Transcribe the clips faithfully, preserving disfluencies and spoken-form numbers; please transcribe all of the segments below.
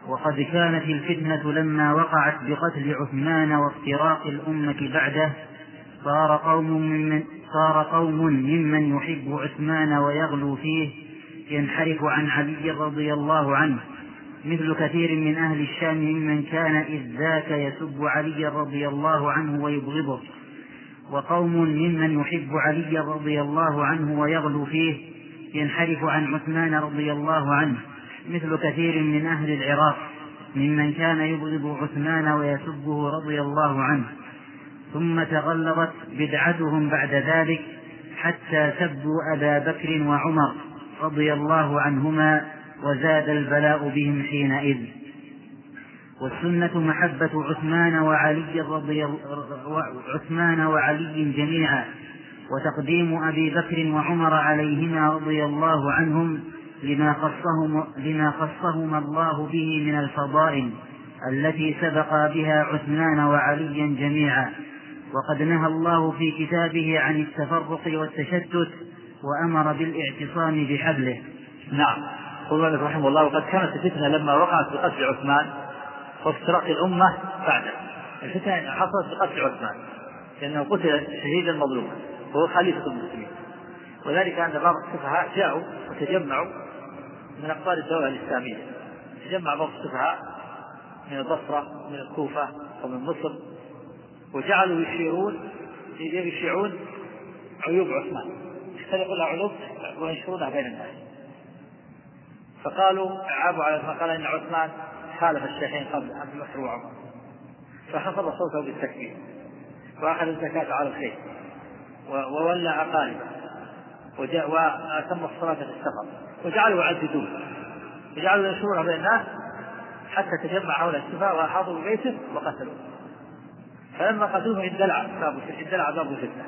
وقد كانت الفتنة لما وقعت بقتل عثمان وافتراق الأمة بعده صار قوم ممن, صار قوم ممن يحب عثمان ويغلو فيه ينحرف عن علي رضي الله عنه، مثل كثير من أهل الشام ممن كان إذ ذاك يسب علي رضي الله عنه ويبغضه، وقوم ممن يحب علي رضي الله عنه ويغلو فيه ينحرف عن عثمان رضي الله عنه، مثل كثير من أهل العراق ممن كان يبغض عثمان ويسبه رضي الله عنه، ثم تغلظت بدعتهم بعد ذلك حتى سبوا أبا بكر وعمر رضي الله عنهما، وزاد البلاء بهم حينئذ. والسنة محبة عثمان وعلي رضي عثمان وعلي جميعا، وتقديم أبي بكر وعمر عليهما رضي الله عنهم لما خصهم, لما خصهما الله به من الفضائل التي سبق بها عثمان وعليا جميعا. وقد نهى الله في كتابه عن التفرق والتشتت وأمر بالاعتصام بحبله. نعم. قال رحمه الله: وقد كانت الفتنة لما وقعت بقتل عثمان وافتراق الأمة بعده. الفتنة حصلت بقتل عثمان لأنه قتل شهيدا مظلوما وهو خليفة المسلمين، وذلك أن بعض السفهاء جاءوا وتجمعوا من أقطار الدولة الإسلامية، تجمع بعض السفهاء من البصرة ومن الكوفة ومن مصر، وجعلوا يشيرون يشيعون عيوب عثمان، يختلقوا لها عيوب وينشرونها بين الناس. فقالوا عابوا على ما قال إن عثمان خالف الشيخين قبل أبي بكر وعمر، فحفظ صوته بالتكبير وأخذ الزكاة على الخير وولى أقاربه وأتم الصلاة في السفر، وجعلوا يعددون وجعلوا ينشرونها بين الناس حتى تجمع حول السفهاء وأحاطوا ببيته وقتلوه. فلما قتلوه اندلع اندلع باب الفتنة،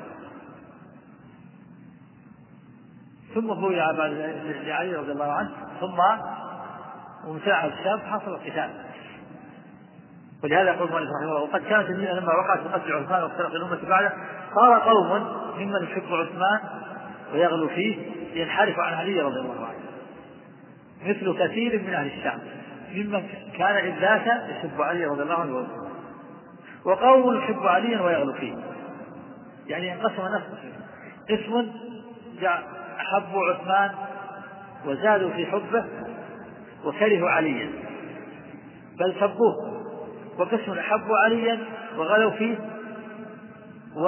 ثم بويع لعلي رضي الله عنه، ثم ومساعد الشام حصل القتال. ولهذا يقول مالك رحمه الله: وقد كانت الفتنة لما وقعت بقتل عثمان وافتراق الأمة بعده صار قوم ممن يحب عثمان ويغلو فيه ينحرف عن علي رضي الله عنه، مثل كثير من أهل الشام ممن كان إذ ذاك يحب علي رضي الله عنه، وقوم يحب عليا ويغلو فيه. يعني انقسم نفسه قسم أحبوا عثمان وزادوا في حبه وكرهوا عليا بل سبوه، وقسم أحبوا عليا وغلوا فيه و...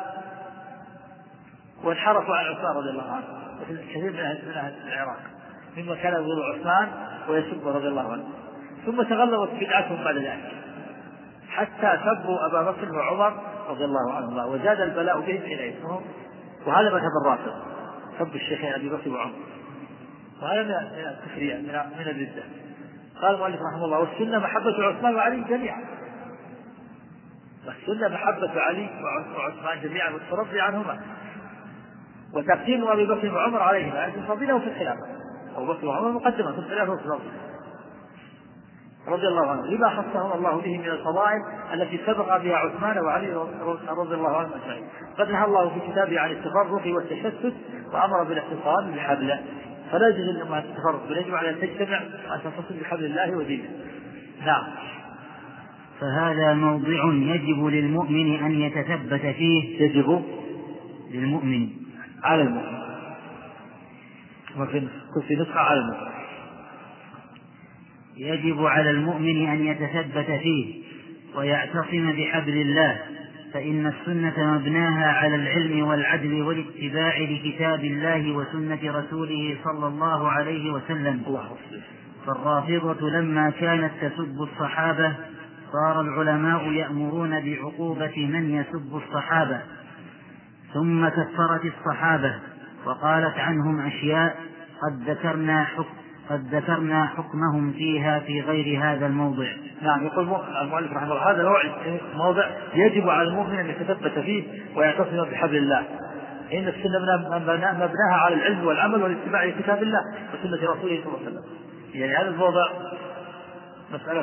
وانحرفوا عن عثمان رضي الله عنه، مثل كثير من أهل العراق مما كان يغلو عثمان ويسب رضي الله عنه. ثم تغلظت بدعتهم بعد ذلك حتى سبوا أبا بكر وعمر رضي الله عنهما، وزاد البلاء بهم إلى اسمهم. وهذا مذهب الرافضة، سب الشيخين أبي بكر وعمر، وهذا من الكفر من الردة. قال المؤلف رحمه الله: والسنة محبة عثمان وعلي جميعا. والسنة محبة علي وعثمان جميعا والترضي عنهما، وتقديم أبي بكر وعمر عليهما، يعني فضيلة في الخلافة. أبو بكر وعمر مقدمة في الخلافة والترضي رضي الله عنه لما خصهم الله به من الفضائل التي سبق بها عثمان وعلي رضي الله عنهم أجمعين. قد نهى الله في كتابه عن التفرق والتشتت وأمر بالاعتصام بحبله، فلا يجوز للأمة التفرق، بل يجب على أن تجتمع وأن تتصل بحبل الله ودينه. نعم. فهذا موضع يجب للمؤمن أن يتثبت فيه. يجب للمؤمن على المؤمن، وفي كل نسخة على المؤمن. يجب على المؤمن أن يتثبت فيه ويعتصم بحبل الله، فإن السنة مبناها على العلم والعدل والاتباع لكتاب الله وسنة رسوله صلى الله عليه وسلم. فالرافضة لما كانت تسب الصحابة صار العلماء يأمرون بعقوبة من يسب الصحابة، ثم كفرت الصحابة وقالت عنهم أشياء قد ذكرنا حكم قد ذكرنا حكمهم فيها في غير هذا الموضع. نعم. يقول المؤلف رحمه الله: هذا نوع موضع يجب على المؤمن أن يتثبت فيه ويعتصم بحبل الله. إن السنة مبناها على العلم والعمل والاتباع لكتاب الله وسنة رسوله صلى الله عليه وسلم. يعني هذا الموضع مسألة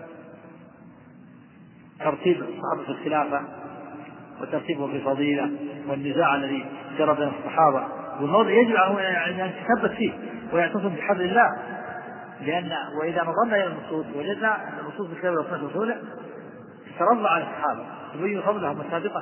ترتيب الصحابة في الخلافة وترتيبهم في الفضيلة والنزاع الذي جرى بين الصحابة، والموضع يجب على أن يتثبت فيه ويعتصم بحبل الله لأن وإذا نظرنا إلى النصوص وجدنا أن النصوص الكتاب والسنة ورسوله ترضى على الصحابة تبين فضلهم وسابقة،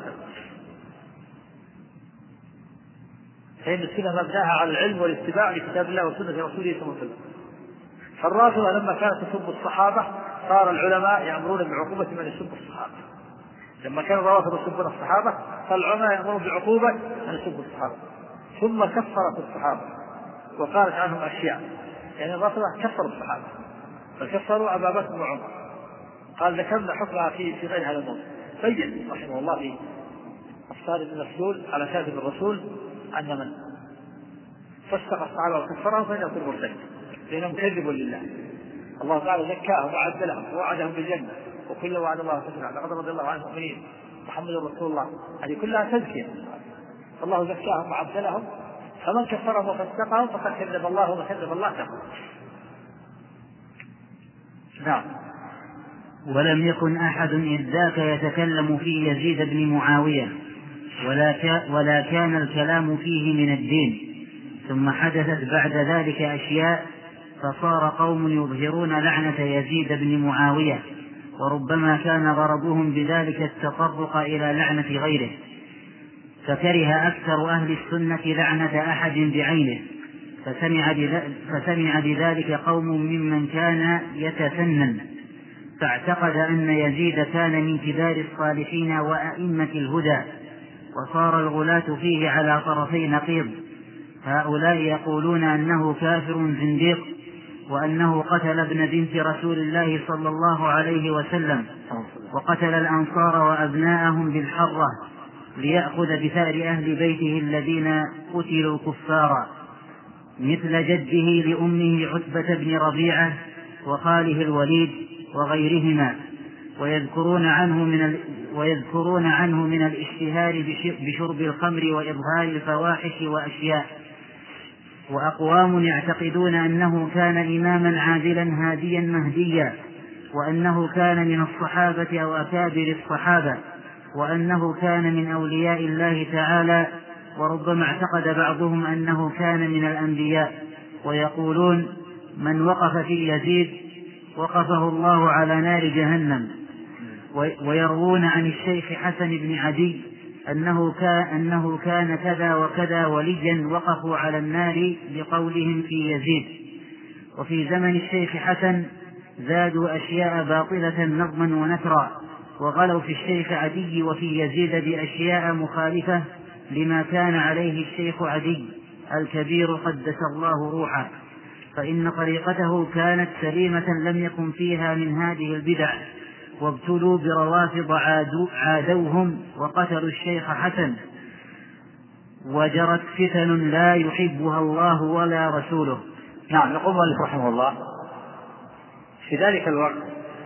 فإن السنة مبناها على العلم والاتباع لكتاب الله وسنة رسوله صلى الله عليه وسلم. فالرافضة لما كانت تسب الصحابة صار العلماء يأمرون بعقوبة من يسب الصحابة. لما كان الرافضة يسبون الصحابة صار العلماء يأمرون بعقوبة من يسب الصحابة. ثم كفرت الصحابة وقالت عنهم أشياء، يعني الرافضة كفروا الصحابة فكفروا أبا بكر وعمر. قال ذكرنا حكمها في في غير هذا الموضوع. بين رحمه الله في الصارم المسلول على كاتب الرسول أن من فسق الصحابة وكفرهم فإنه يكون مرتد لأنهم كذبوا لله. الله تعالى زكاهم وعدلهم ووعدهم بالجنة وكل وعد الله حسنا لقد رضي الله عن المؤمنين محمد رسول الله. هذه كلها تزكية، الله زكاهم وعدلهم، فمن كفرهم وفسقهم فقد كذب الله وكذب الله كفر. نعم. ولم يكن أحد إذ ذاك يتكلم في يزيد بن معاوية ولا, كا ولا كان الكلام فيه من الدين. ثم حدثت بعد ذلك أشياء فصار قوم يظهرون لعنة يزيد بن معاوية، وربما كان غرضهم بذلك التطرق إلى لعنة غيره، فكره أكثر أهل السنة لعنة أحد بعينه، فسمع, فسمع بذلك قوم ممن كان يتسنن، فاعتقد أن يزيد كان من كبار الصالحين وأئمة الهدى، وصار الغلاة فيه على طرفي نقيض. هؤلاء يقولون أنه كافر زنديق، وأنه قتل ابن بنت رسول الله صلى الله عليه وسلم، وقتل الأنصار وأبناءهم بالحرة ليأخذ بثأر أهل بيته الذين قتلوا كفارا، مثل جده لأمه عتبة بن ربيعة وخاله الوليد وغيرهما. ويذكرون عنه من ال... ويذكرون عنه من الاشتهار بشرب الخمر وإظهار الفواحش وأشياء. وأقوام يعتقدون أنه كان إماما عادلا هاديا مهديا، وأنه كان من الصحابة أو أكابر الصحابة، وأنه كان من أولياء الله تعالى، وربما اعتقد بعضهم أنه كان من الأنبياء. ويقولون من وقف في يزيد وقفه الله على نار جهنم. ويروون عن الشيخ حسن بن عدي أنه كان, أنه كان كذا وكذا وليا وقفوا على النار بقولهم في يزيد. وفي زمن الشيخ حسن زادوا أشياء باطلة نظما ونثرا، وغلوا في الشيخ عدي وفي يزيد بأشياء مخالفة لما كان عليه الشيخ عدي الكبير قدس الله روحه، فإن طريقته كانت سليمة لم يكن فيها من هذه البدع. وابتلوا بروافض عادوهم وقتلوا الشيخ حسن، وجرت فتن لا يحبها الله ولا رسوله. نعم. يقول مالك رحمه الله في ذلك الوقت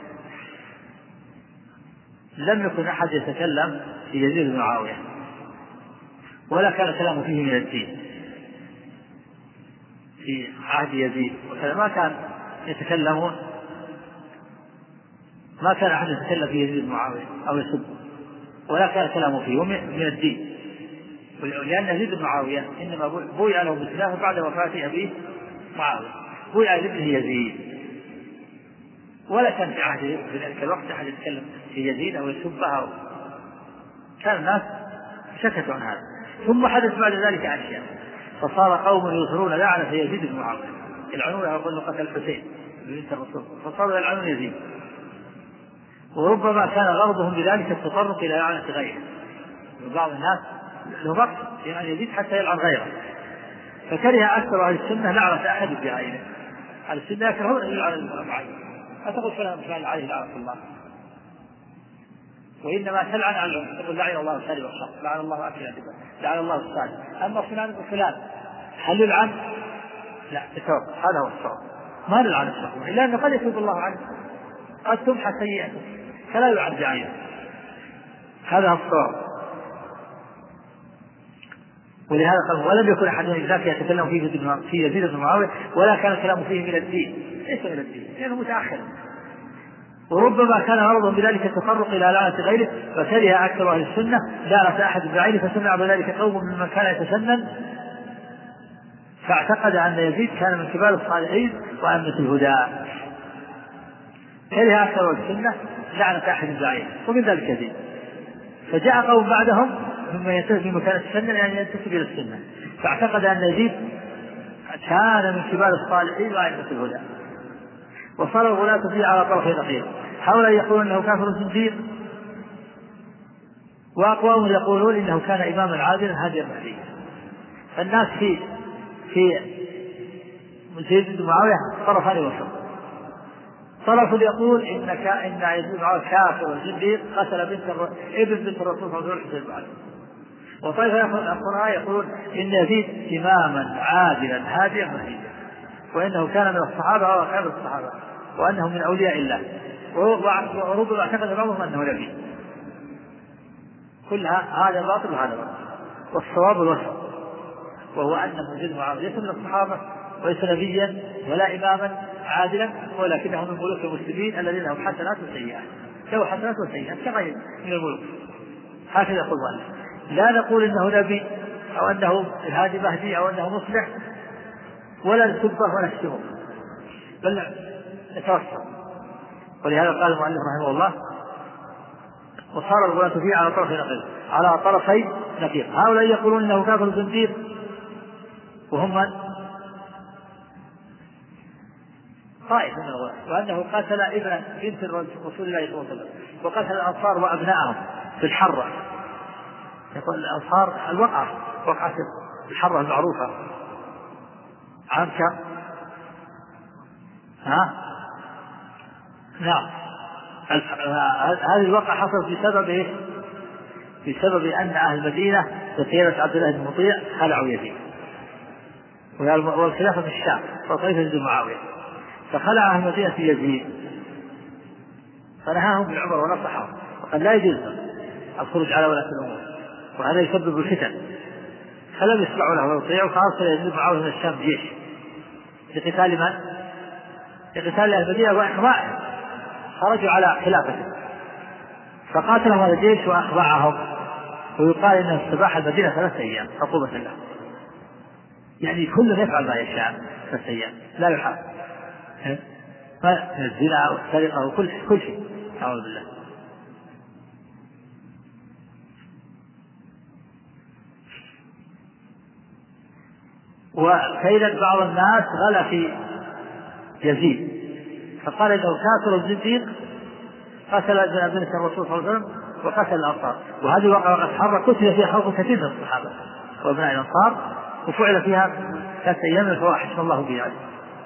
لم يكن أحد يتكلم في يزيد بن معاوية ولا كان كلامه فيه من الدين في عهد يزيد، وكذا ما كان يتكلمون ما كان أحد يتكلم في يزيد بن معاوية أو يسب ولا كان كلامه فيه من الدين، لأن يزيد بن معاوية إنما بويع له بالخلافة بعد وفاة أبيه معاوية، بويع لابنه يزيد، ولا كان في عهد في ذلك الوقت أحد يتكلم في يزيد أو يسبها، كان الناس سكتوا عن هذا. ثم حدث بعد ذلك أشياء فصار قوم يظهرون لعنة يزيد بن معاوية، يلعنون يقولون قتل الحسين بنت الرسول، فصاروا يلعنون يزيد، وربما كان غرضهم بذلك التطرق إلى لعنة غيره. بعض الناس له مقصد يعني يزيد حتى يلعن غيره، فكره أكثر أهل السنة لعنة أحد بعينه. أهل السنة يكرهون أن يلعن المعين، لا تقول فلان فلان عليه لعنة الله، وإنما تلعن على العموم، تقول لعن الله الشارب والشر، لعن الله أكل الربا، لعن الله الصالح. أما فلان وفلان هل يلعن؟ لا، تتوقف. هذا هو الصواب، ما نلعن الشر إلا أنه قد يتوب الله عنه، قد تمحى سيئته فلا يلعن بعينه، هذا هو الصواب. ولهذا قال ولم يكن أحد من ذاك يتكلم في يزيد بن معاوية ولا كان الكلام فيه من الدين، ليس من الدين لأنه متأخر، وربما كان غرضهم بذلك التطرق إلى لعنة غيره، فكره أكثر أهل السنة لعنة أحد بعينه، فسمع بذلك قوم ممن كان يتسنن فاعتقد أن يزيد كان من كبار الصالحين وأئمة الهدى. كره أكثر السنة لعنة أحد بعيد، ومن ذلك يزيد. فجاء قوم بعدهم مما ينتسب في مكانة السنة يعني ينتسب إلى السنة، فاعتقد أن يزيد كان من كبار الصالحين وأئمة الهدى، وصار الغلاة فيه على طرف نقيض. هؤلاء يقولون أنه كافر زنديق، وأقوام يقولون إنه كان إماما عادلا هاديا مهديا. فالناس في في يزيد بن معاوية طرفان وسط. طرف يقول إن إن يزيد بن معاوية كافر زنديق قتل بنت ابن بنت الرسول صلى الله عليه وسلم. وطائفة القراء يقولون إن يزيد إماما عادلا هاديا مهديا، وإنه كان من الصحابة وخير الصحابة، وأنه من أولياء الله، وربما اعتقد بعضهم أنه نبي. كل هذا باطل وهذا باطل، والصواب الوسط، وهو أن يزيد بن معاوية ليس من الصحابة وليس نبيا ولا إماما عادلا، ولكنه من ملوك المسلمين الذين لهم حسنات وسيئات، له حسنات وسيئات كغير من الملوك. هكذا يقول الله. لا نقول إنه نبي أو أنه الهادي مهدي أو أنه مصلح، ولا نسبه ولا نشتمه، بل نتوسط. ولهذا قال المؤلف رحمه الله: وصار الغلاة فيه على طرف نقيض، على طرفي نقيض. هؤلاء يقولون إنه كافر زنديق، وهم من؟ طائفة من الغلاة، وأنه قتل ابن بنت رسول الله صلى الله عليه وسلم، وقتل الأنصار وأبنائهم في الحرة. يقول الأنصار الوقعة وقعة الحرة المعروفة عام كم؟ ها؟ نعم. هذه الوقعة حصلت بسبب إيه؟ بسبب أن أهل المدينة بقيادة عبد الله بن مطيع خلعوا يزيد، والخلافة في الشام وطائفة يزيد معاوية، فخلع أهل المدينة في يزيد، فنهاهم ابن عمر ونصحهم وقال لا يجوز الخروج على ولاة الأمور، وهذا يسبب الفتن، فلم يسمعوا له ويطيعوا، فأرسل يزيد معاوية من الشام جيش لقتال من؟ لقتال أهل المدينة وإخضاعهم، خرجوا على خلافته، فقاتلهم هذا الجيش وأخضعهم، ويقال إنه استباح المدينة ثلاثة أيام عقوبة له. يعني كل يفعل ما يشاء ثلاثة أيام لا يحاسب، فالزنا والسرقة وكل كل شيء. أعوذ بالله. وكيد بعض الناس غلا في يزيد، فقال إنه كافر الزنديق قتل ابن بنت الرسول صلى الله عليه وسلم وقتل الأنصار. وهذه وقعت حرة قتل فيها خلق كثير من الصحابة وابناء الأنصار، وفعل فيها ثلاثة أيام الفواحش والله به عليه.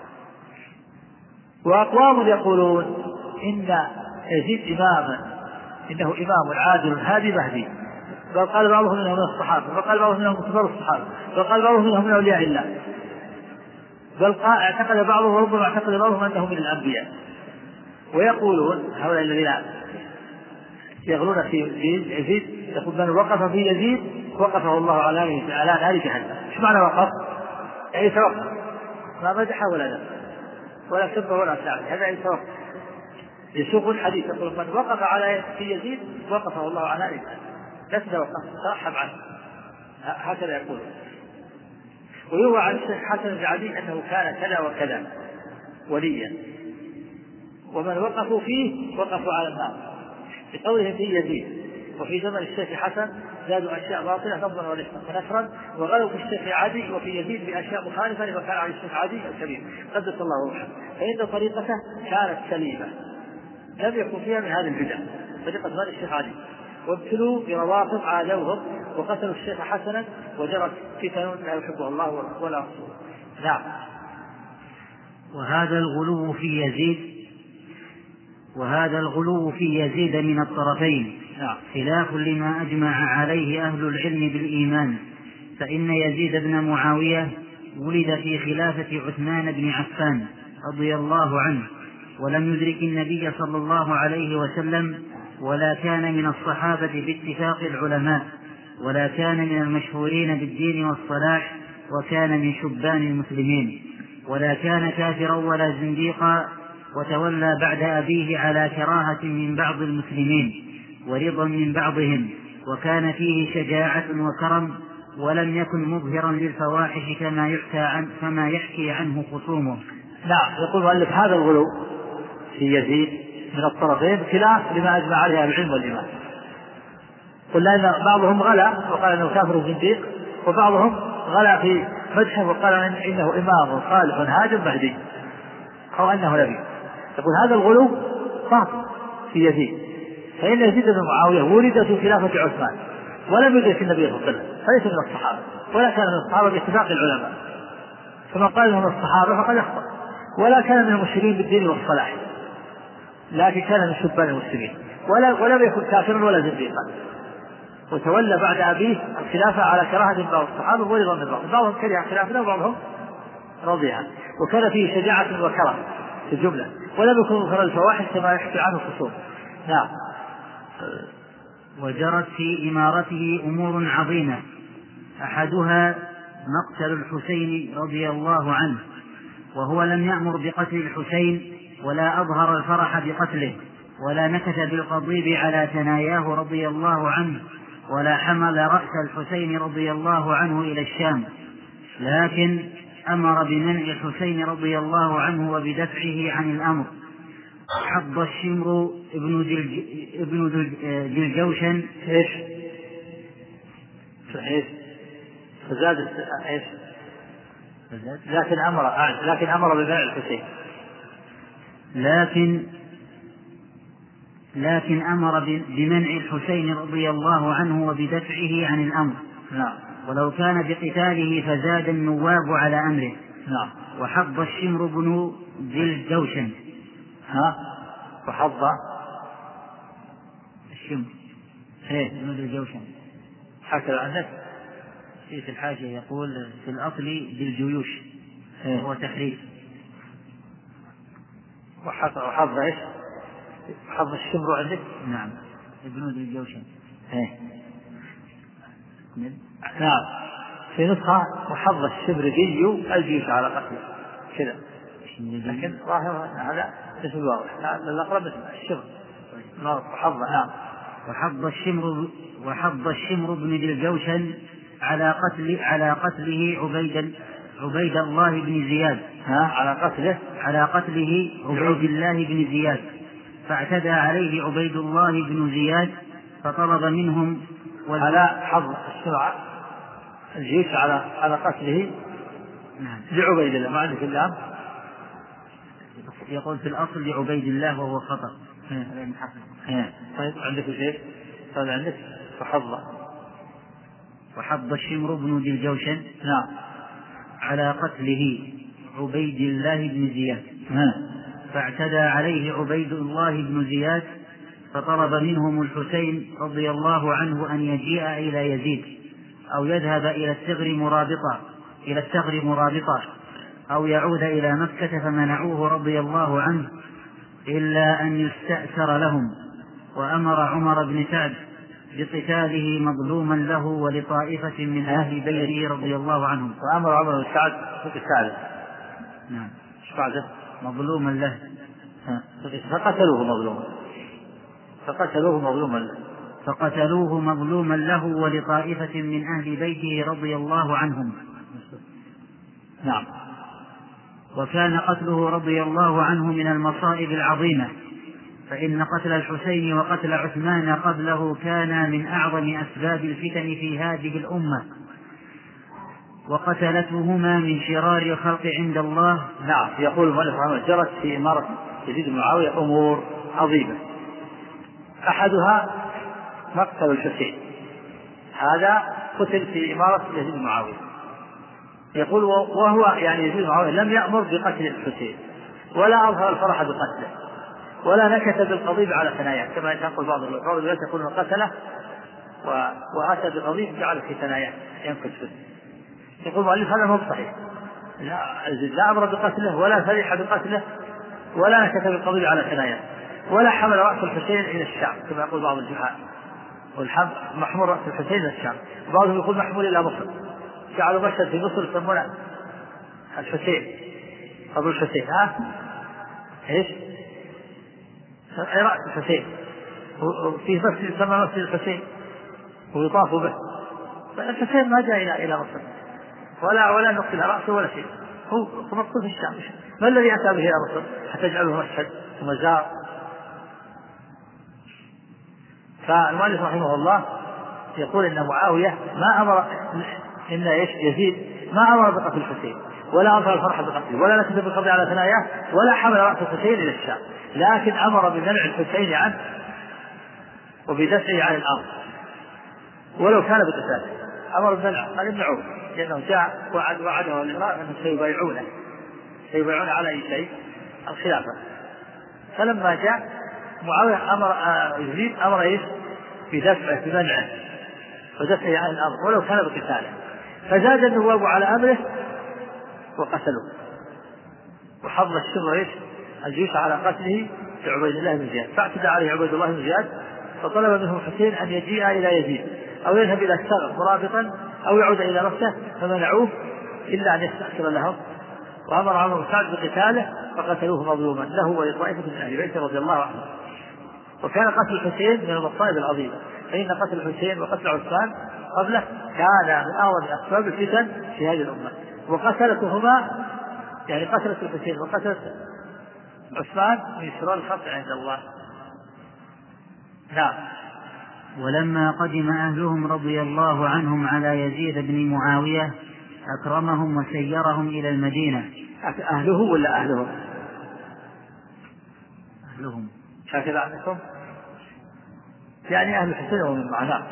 وأقوام يقولون إن يزيد إماما، إنه إمام عادل هادي مهدي، بل قال بعضهم إنه من الصحابة، بل قال بعضهم إنه من كبار الصحابة، بل قال بعضهم إنه من أولياء الله، بل اعتقد بعضهم وربما اعتقد بعضهم أنه من الأنبياء. ويقولون هؤلاء الذين يغلون في يزيد يقول من وقف في يزيد وقفه الله على على نار جهنم. ايش معنى وقف؟ يعني توقف، ما مدح ولا لا ولا سب ولا ساعد، هذا يتوقف. يسوق الحديث يقول من وقف على في يزيد وقفه الله على نار جهنم، لا تتوقف، ترحب عنه، هكذا يقول. ويروى عن الشيخ حسن بن علي أنه كان كذا وكذا وليا، ومن وقفوا فيه وقفوا على النار، بقوله في يزيد. وفي زمن الشيخ حسن زادوا أشياء باطلة نظرا ونفرا، وغلوا في الشيخ عدي وفي يزيد بأشياء مخالفة لما كان على الشيخ عدي الكبير قدس الله روحه، فإن طريقته كانت سليمة لم يكن فيها من هذه البدع، طريقة غير الشيخ عدي. وابتلوا بروافض عادوهم وقتلوا الشيخ حسنا، وجرت فتن لا يحبها الله ولا رسوله. نعم. وهذا الغلو في يزيد وهذا الغلو في يزيد من الطرفين خلاف لما أجمع عليه أهل العلم بالإيمان، فإن يزيد بن معاوية ولد في خلافة عثمان بن عفان رضي الله عنه، ولم يدرك النبي صلى الله عليه وسلم، ولا كان من الصحابة باتفاق العلماء، ولا كان من المشهورين بالدين والصلاح، وكان من شبان المسلمين، ولا كان كافرا ولا زنديقا، وتولى بعد أبيه على كراهة من بعض المسلمين ورضا من بعضهم، وكان فيه شجاعة وكرم، ولم يكن مظهرا للفواحش كما يحكى عن كما يحكي عنه خصومه. نعم. يقول مؤلف هذا الغلو في يزيد من الطرفين خلاف لما أجمع عليه العلم والإيمان. قلنا أن بعضهم غلا وقال أنه كافر زنديق، وبعضهم غلا في مدحه وقال إنه إمام صالح هادم مهدي أو أنه نبي. يقول هذا الغلو باطل في يزيد، فإن يزيد بن معاوية ولد في خلافة عثمان ولم يدرك النبي صلى الله عليه وسلم، فليس من الصحابة ولا كان من الصحابة باتفاق العلماء، فمن قال انه من الصحابة فقد أخطأ، ولا كان من المشركين بالدين والصلاح، لكن كان من شبان المسلمين، ولا ولم يكن كافرا ولا زنديقا، وتولى بعد أبيه الخلافة على كراهة بعض الصحابة ورضا من بعض، بعضهم كره خلافته وبعضهم رضيها، وكان فيه شجاعة وكرم في الجملة، ولم يكن مظهر الفواحش كما يحكي عنه الخصوم. نعم. وجرت في إمارته أمور عظيمة، أحدها مقتل الحسين رضي الله عنه، وهو لم يأمر بقتل الحسين ولا أظهر الفرح بقتله ولا نكت بالقضيب على ثناياه رضي الله عنه ولا حمل رأس الحسين رضي الله عنه إلى الشام، لكن أمر بمنع الحسين رضي الله عنه وبدفعه عن الأمر. حض الشمر ابن جلج... ابن جلجوشن ايش ايش فزاد ايش لكن امر لكن امر بمنع الحسين لكن لكن امر بمنع الحسين رضي الله عنه وبدفعه عن الامر. نعم. ولو كان بقتاله فزاد النواب على امره. نعم. وحض الشمر بن جلجوشن ها وحض الشمر ايه بن جلجوشن حكى عنك في الحاشية يقول في الأصل بالجيوش إيه؟ هو تحريف. وحض وحض ايش حض الشمر عندك. نعم ابن الجوشن. ايه نعم. في نسخة وحض الشمر جيو الجيوش على قتله كذا، لكن ظاهر هذا اسم واضح، الأقرب اسم الشمر وحض. نعم. وحض الشمر وحض الشمر بن الجوشن على قتل على قتله عبيد عبيد الله بن زياد ها على قتله على قتله عبيد الله بن زياد، فاعتدى عليه عبيد الله بن زياد فطلب منهم على حظ الشرع الجيش على على قتله. نعم. لعبيد الله ما عندك اللام يقول في الأصل لعبيد الله وهو خطأ. طيب عندك شيء هذا عندك فحظ وحض الشمر بن جلجوشن نعم على قتله عبيد الله بن زياد نعم. فاعتدى عليه عبيد الله بن زياد فطلب منهم الحسين رضي الله عنه أن يجيء إلى يزيد أو يذهب إلى الثغر مرابطا إلى الثغر مرابطا أو يعود إلى مكة، فمنعوه رضي الله عنه إلا أن يستأثر لهم، وأمر عمر بن سعد بقتاله مظلوما له ولطائفة من أهل بيته رضي الله عنهم. وأمر عمر بن سعد بقتاله. نعم. ايش بعده؟ مظلوما له. فقتلوه مظلوما فقتلوه مظلوما له فقتلوه مظلوما له ولطائفة من أهل بيته رضي الله عنهم. نعم. وكان قتله رضي الله عنه من المصائب العظيمة، فإن قتل الحسين وقتل عثمان قبله كان من أعظم أسباب الفتن في هذه الأمة، وقتلتهما من شرار الخلق عند الله. نعم. يقول المؤلف رحمه الله جرت في إمارة يزيد بن معاوية أمور عظيمة، أحدها مقتل الحسين، هذا قتل في إمارة يزيد بن معاوية. يقول وهو يعني يزيد بن معاوية لم يأمر بقتل الحسين ولا أظهر الفرح بقتله ولا نكت بالقضيب على ثناياه، كما يقول بعض الروايات يقول قتله وأتى بالقضيب جعل في ثناياه ينكت فيه. يقول المؤلف هذا مو صحيح، لا, لا أمر بقتله ولا فرح بقتله ولا نكت بالقضيب على ثناياه ولا حمل رأس الحسين إلى الشام كما يقول بعض الجهال، والحمل محمول رأس الحسين إلى الشام، وبعضهم يقول محمول إلى مصر، جعلوا مشهد في مصر يسمونه الحسين قبر الحسين. ها ايش رأس الحسين في مسجد يسمى مسجد الحسين ويطاف به الحسين ما جاء إلى إلى مصر ولا ولا نقتل رأسه ولا شيء، هو مقتول في الشام. ما الذي أتى به إلى مصر حتى يجعله مشهد ومزار؟ فالمؤلف رحمه الله يقول إن معاوية ما أمر إن إيش يزيد ما أمر بقتل الحسين ولا أظهر الفرح بقتله ولا نكتب بالقبض على ثناياه ولا حمل رأس الحسين إلى الشام، لكن أمر بمنع الحسين عنه وبدفعه عن الأرض ولو كان بقتاله. أمر بمنع قال امنعوه، لأنه جاء وعد وعده الإمراء أنهم سيبايعونه سيبايعون على أي شيء الخلافة. فلما جاء معاوية أمر يزيد أمر إيش بدفعه بمنعه ودفعه عن الأرض ولو كان بقتاله، فزاد النواب على أمره وقتلوه، وحضر الشر إيش الجيش على قتله لعبيد الله بن زياد، فاعتدى عليه عبيد الله بن زياد فطلب منه الحسين أن يجيء إلى يزيد أو يذهب إلى الثغر مرابطا أو يعود إلى نفسه، فمنعوه إلا أن يستأثر لهم، وأمر عمرو بن سعد بقتاله فقتلوه مظلوما له ولطائفة من أهل بيته رضي الله عنه. وكان قتل الحسين من المصائب العظيمة، فإن قتل الحسين وقتل عثمان قبله كان من أعظم أسباب الفتن في هذه الأمة، وقتلتهما يعني قتلت الحسين وقتلت عثمان من شرار الخلق عند الله. نعم. ولما قدم أهلهم رضي الله عنهم على يزيد بن معاوية أكرمهم وسيرهم إلى المدينة. أهله ولا أهلهم؟ أهلهم هكذا عندكم يعني أهل الحسين ومن معناه.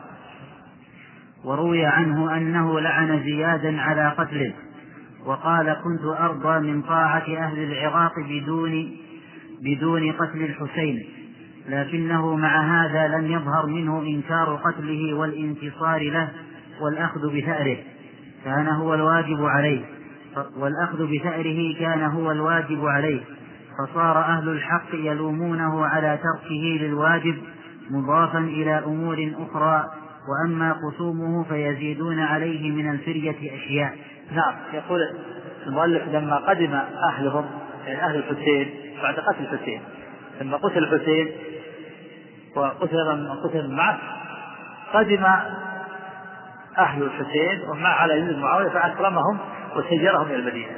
وروي عنه أنه لعن زيادا على قتله وقال كنت أرضى من طاعة أهل العراق بدون بدون قتل الحسين، لكنه مع هذا لم يظهر منه إنكار قتله والانتصار له والأخذ بثأره كان هو الواجب عليه والأخذ بثأره كان هو الواجب عليه فصار أهل الحق يلومونه على تركه للواجب مضافا إلى أمور أخرى، وأما قسومه فيزيدون عليه من الفرية أشياء. نعم. يقول المؤلف لما قدم أهلهم يعني أهل الحسين بعد قتل الحسين، لما قتل الحسين وقتل من قتل معه قدم أهل الحسين ومع على يزيد بن معاوية فأكرمهم وسيرهم إلى المدينة.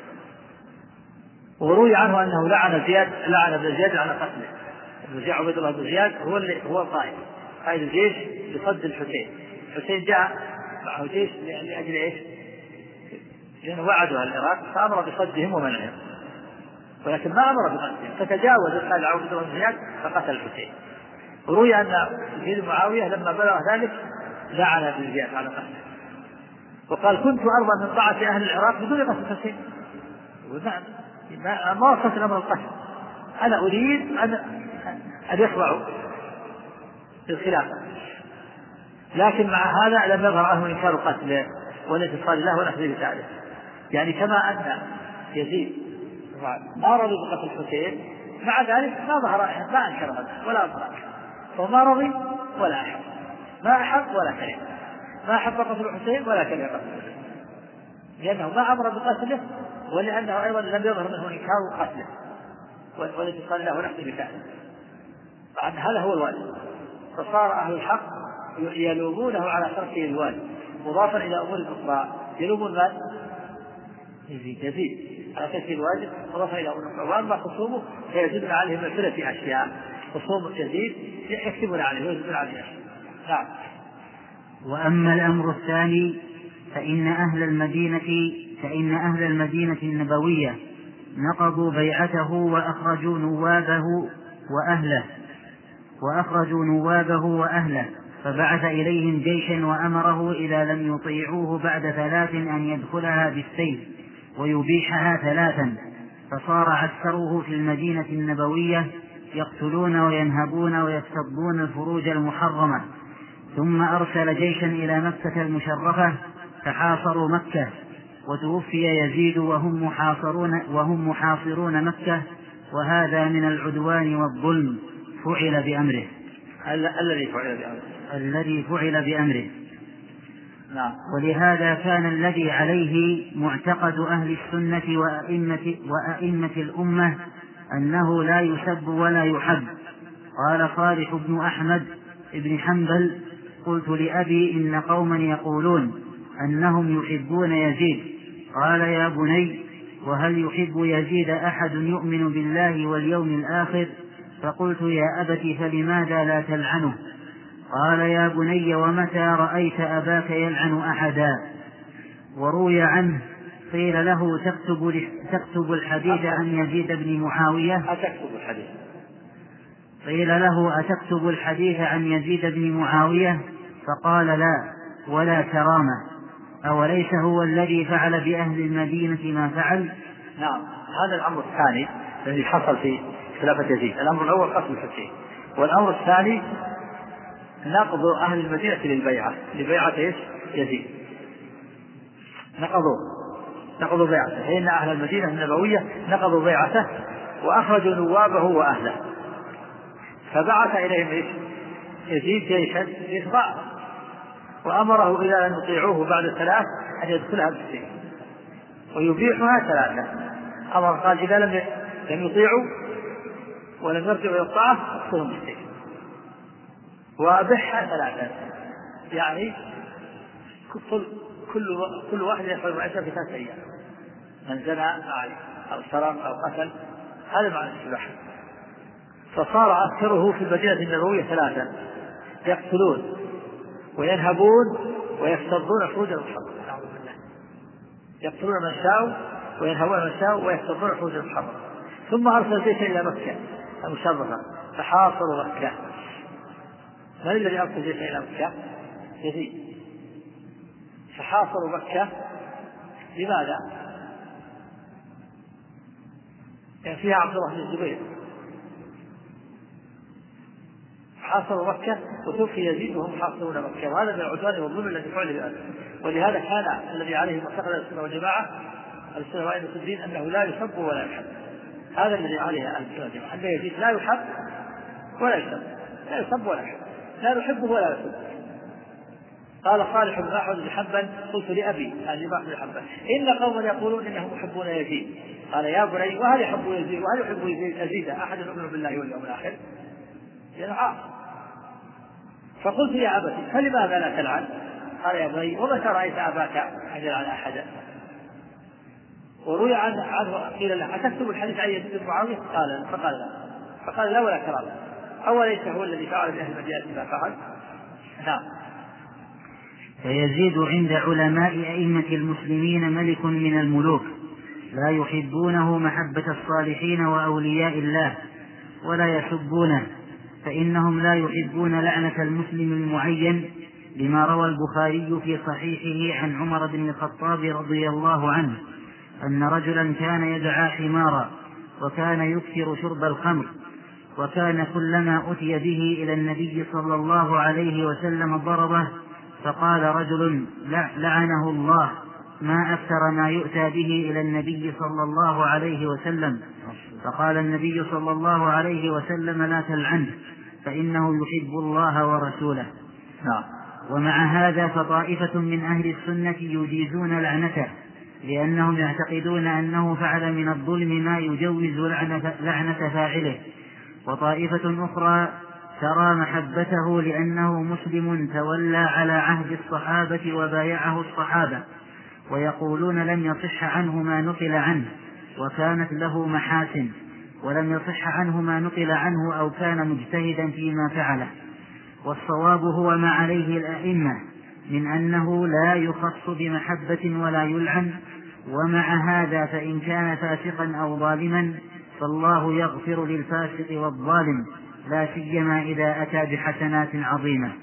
وروي عنه أنه لعن زياد لعن ابن زياد على قتله. ابن زياد عبيد الله بن زياد هو اللي هو القائد قائد الجيش لصد الحسين. الحسين جاء معه جيش لأجل إيش؟ لأنه وعدوا على العراق فأمر بصدهم ومنعهم، ولكن ما أمر بقتلهم، فتجاوز القائد عبيد الله بن زياد فقتل الحسين. وروي أن يزيد بن معاوية لما بلغ ذلك لعن ابن زياد على قتله وقال كنت أرضى من طاعة أهل العراق بدون قتل الحسين. ما وصلت الأمر القتل، أنا أريد أن أن يخضعوا للخلافة، لكن مع هذا لم يظهر عنه إنكار القتل والانتصار له ونحن بتعرف. يعني كما أن يزيد ما رضي بقتل الحسين مع ذلك ما ظهر ما أنكر هذا ولا أظهر، فما رضي ولا أحب، ما أحب ولا كره، ما أحب قتل الحسين ولا كره قتله، لأنه ما أمر بقتله ولأنه أيضا لم يظهر منه إنكار قتله والانتصار له ونحن بتعرف. طبعا هذا هو الواجب، فصار أهل الحق يلومونه على تركه الواجب مضافا إلى أمور أخرى. يلومون من؟ يزيد على ترك الواجب مضافا إلى أمور أخرى. وأما خصومه فيزيدون عليه من ثلاث أشياء. خصوم يزيد يكتبون عليه ويزيدون عليه أشياء. نعم. وأما الأمر الثاني فإن أهل المدينة فإن أهل المدينة النبوية نقضوا بيعته وأخرجوا نوابه وأهله وأخرجوا نوابه وأهله فبعث إليهم جيشا وأمره إذا لم يطيعوه بعد ثلاث أن يدخلها بالسيف ويبيحها ثلاثا، فصار عسكره في المدينة النبوية يقتلون وينهبون ويفتضون الفروج المحرمة. ثم أرسل جيشا إلى مكة المشرفة فحاصروا مكة، وتوفي يزيد وهم محاصرون, وهم محاصرون مكة، وهذا من العدوان والظلم فعل بأمره الذي فعل بأمره الذي فعل بأمره. نعم. ولهذا كان الذي عليه معتقد أهل السنة وأئمة, وأئمة الأمة أنه لا يسب ولا يحب. قال صالح بن أحمد بن حنبل قلت لأبي إن قوما يقولون أنهم يحبون يزيد. قال يا بني وهل يحب يزيد أحد يؤمن بالله واليوم الآخر؟ فقلت يا أبت فلماذا لا تلعنه؟ قال يا بني ومتى رأيت أباك يلعن أحدا؟ وروي عنه قيل له تكتب, تكتب الحديث عن يزيد بن معاوية أتكتب الحديث قيل له أتكتب الحديث عن يزيد بن معاوية؟ فقال لا ولا كرامة. أوليس هو الذي فعل بأهل المدينة ما فعل؟ نعم. هذا الأمر الثاني الذي حصل في خلافة يزيد. الأمر الأول قتل الحسين، والأمر الثاني نقض أهل المدينة للبيعة لبيعة يزيد. نقضوا نقضوا بيعته، فإن أهل المدينة النبوية نقضوا بيعته وأخرجوا نوابه وأهله، فبعث إليهم يزيد جيشا يتبعه وأمره إلى أن يطيعوه بعد ثلاث أن يدخلها بالسيف ويبيحها ثلاثة. أمر قال إذا لم لم يطيعوا ولم يرجعوا إلى الطاعة اقتلهم بالسيف وأبيحها ثلاثة، يعني كل كل كل واحد يحرم عشرة في ثلاث أيام، من زنى أو سرق أو قتل، هذا معنى السباحة. فصار أكثره في المدينة النبوية ثلاثة، يقتلون وينهبون ويفتضون فروج المحرم، يقتلون من شاءوا وينهبون من شاءوا ويفتضون فروج المحرم. ثم أرسل جيشا إلى مكة المشرفة فحاصروا مكة. من الذي أرسل جيشا إلى مكة؟ يزيد. فحاصروا مكة لماذا؟ كان فيها عبد الله بن الزبير، حاصروا مكة وتوفي يزيد وهم حاصرون مكة، وهذا من العدوان والظلم الذي فعل بأسره. ولهذا كان الذي عليه معتقد السنة والجماعة السنة وأئمة الدين أنه لا يحب ولا يحب. هذا الذي عليه السنة والجماعة، أن يزيد لا يحب ولا يحب، لا يحب ولا يحب، لا يحبه ولا يحب. قال صالح بن أحمد بن حنبل قلت لأبي هذه ما بن حنبل إن قوما يقولون إنهم يحبون يزيد. قال يا بني وهل يحب يزيد وهل يحب يزيد أحد يؤمن بالله واليوم الآخر؟ ينعى. فقلت يا أبتي فلماذا لا تلعن؟ قال يا بني ومتى رأيت أباك أن يلعن أحدا؟ وروي عنه قيل له أتكتب الحديث عن يزيد بن معاوية؟ قال فقال لا فقال لا ولا كرامة. أوليس هو الذي فعل بأهل المدينة ما فعل؟ نعم. فيزيد عند علماء أئمة المسلمين ملك من الملوك لا يحبونه محبة الصالحين وأولياء الله ولا يحبونه، فإنهم لا يحبون لعنة المسلم المعين، لما روى البخاري في صحيحه عن عمر بن الخطاب رضي الله عنه أن رجلا كان يدعى حمارا وكان يكثر شرب الخمر، وكان كلما أتي به إلى النبي صلى الله عليه وسلم ضربه، فقال رجل لعنه الله ما أكثر ما يؤتى به إلى النبي صلى الله عليه وسلم. فقال النبي صلى الله عليه وسلم لا تلعنه فإنه يحب الله ورسوله. ومع هذا فطائفة من أهل السنة يجيزون لعنته لأنهم يعتقدون أنه فعل من الظلم ما يجوز لعنة فاعله، وطائفة أخرى ترى محبته لأنه مسلم تولى على عهد الصحابة وبايعه الصحابة، ويقولون لم يصح عنه ما نقل عنه وكانت له محاسن، ولم يصح عنه ما نقل عنه أو كان مجتهدا فيما فعله. والصواب هو ما عليه الأئمة من أنه لا يخص بمحبة ولا يلعن. ومع هذا فإن كان فاسقا أو ظالما فالله يغفر للفاسق والظالم، لا سيما إذا أتى بحسنات عظيمة.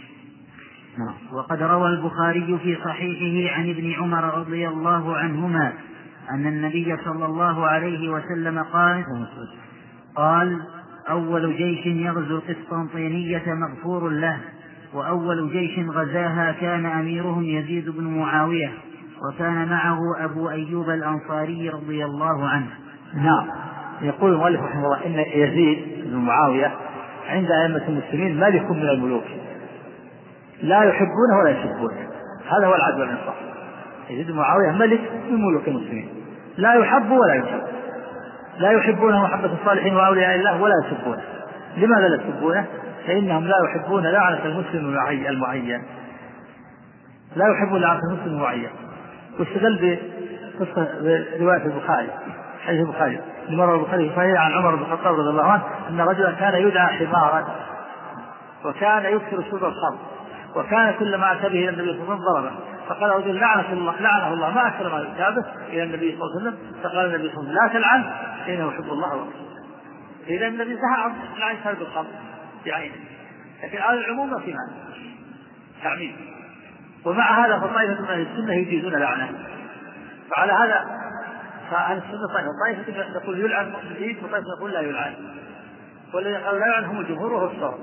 وقد روى البخاري في صحيحه عن ابن عمر رضي الله عنهما أن النبي صلى الله عليه وسلم قال قال أول جيش يغزو القسطنطينية مغفور له، وأول جيش غزاها كان أميرهم يزيد بن معاوية، وكان معه أبو أيوب الأنصاري رضي الله عنه. نعم. يقول المؤلف رحمه الله إن يزيد بن معاوية عند أئمة المسلمين ملك من الملوك لا يحبونه ولا يحبونه، هذا هو العدل والإنصاف. يزيد بن معاوية ملك من ملوك المسلمين لا يحب ولا يحب، لا يحبونه محبة الصالحين وأولياء الله ولا يحبونه. لماذا لا يحبونه؟ فإنهم لا يحبون لعنة المسلم المعين، لا يحبون لعنة المسلم المعين. واستدل بقصة برواية البخاري، حديث البخاري لمر البخاري فهي عن عمر بن الخطاب رضي الله عنه أن رجلا كان يدعى حمارا وكان يكثر شرب الخمر، وكان كلما أتى به إلى النبي صلى الله عليه وسلم ضربه، فقال رجل لعنه الله لعنه الله ما أكثر ما يتابه إلى النبي صلى الله عليه وسلم، فقال النبي صلى الله عليه وسلم لا تلعن إنه يحب الله ورسوله. إذا النبي نهى عن لعن شرب الخمر بعينه، لكن على العموم ما في معنى تعميم. ومع هذا فطائفة من السنة يجيزون لعنه، فعلى هذا فأهل السنة طائفة طائفة يقول يلعن بالإيد وطائفة يقول لا يلعن، والذين قالوا لا يلعن هم الجمهور وهو الصواب.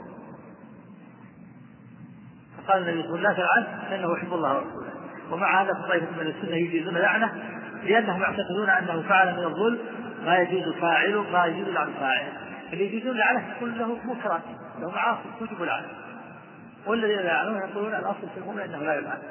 فقال النبي صلى الله عليه وسلم لا تلعن فإنه يحب الله ورسوله. ومع هذا فطائفة من السنة يجيزون لعنه لأنهم يعتقدون أنه فعل من الظلم ما يجوز فاعله ما يجوز لعن فاعله، اللي يجوزون لعنه يقول له مكره له معاصي توجب لعنه، والذين لا يلعنون يقولون الأصل في الأمة أنه لا يلعن.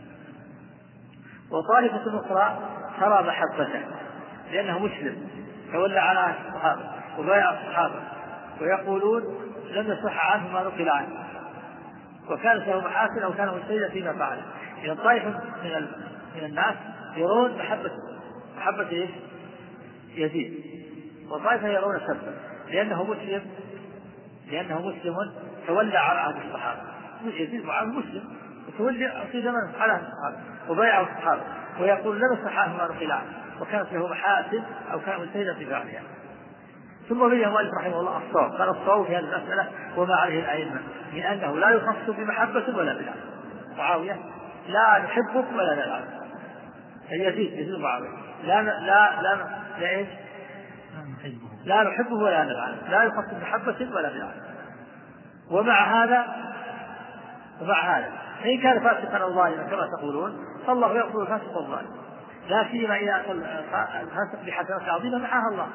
وطائفة أخرى ترى محبته لأنه مسلم تولى على الصحابة وبايع الصحابة، ويقولون لم يصح عنه ما نقل عنه وكانت له محاسن أو كان مجتهدا فيما فعل. إذا طائفة من من الناس يرون محبة محبة إيه؟ يزيد، وطائفة يرون سبه لأنه مسلم لأنه مسلم تولى على عهد الصحابة. يزيد معه مسلم وتولي في زمن على الصحابة وبايع الصحابة، ويقول لم يصح عنه ما نقل عنه وكانت له محاسن أو كان مجتهدا في فعلها. ثم بين المؤلف رحمه الله الصواب، قال الصواب في هذه المسألة وما عليه الأئمة من أنه لا يخص بمحبة ولا بلعنة. معاوية لا نحبك ولا نلعنك، يزيد يزيد معاوية لا لا لا لا إيش لا نحبه ولا نلعنه، لا يخص بمحبة ولا بلعنة. ومع هذا ومع هذا فإن كان فاسقا أو ظالما كما تقولون فالله يغفر الفاسق والظالم، لا سيما إذا الفاسق بحسنات عظيمة معها الله.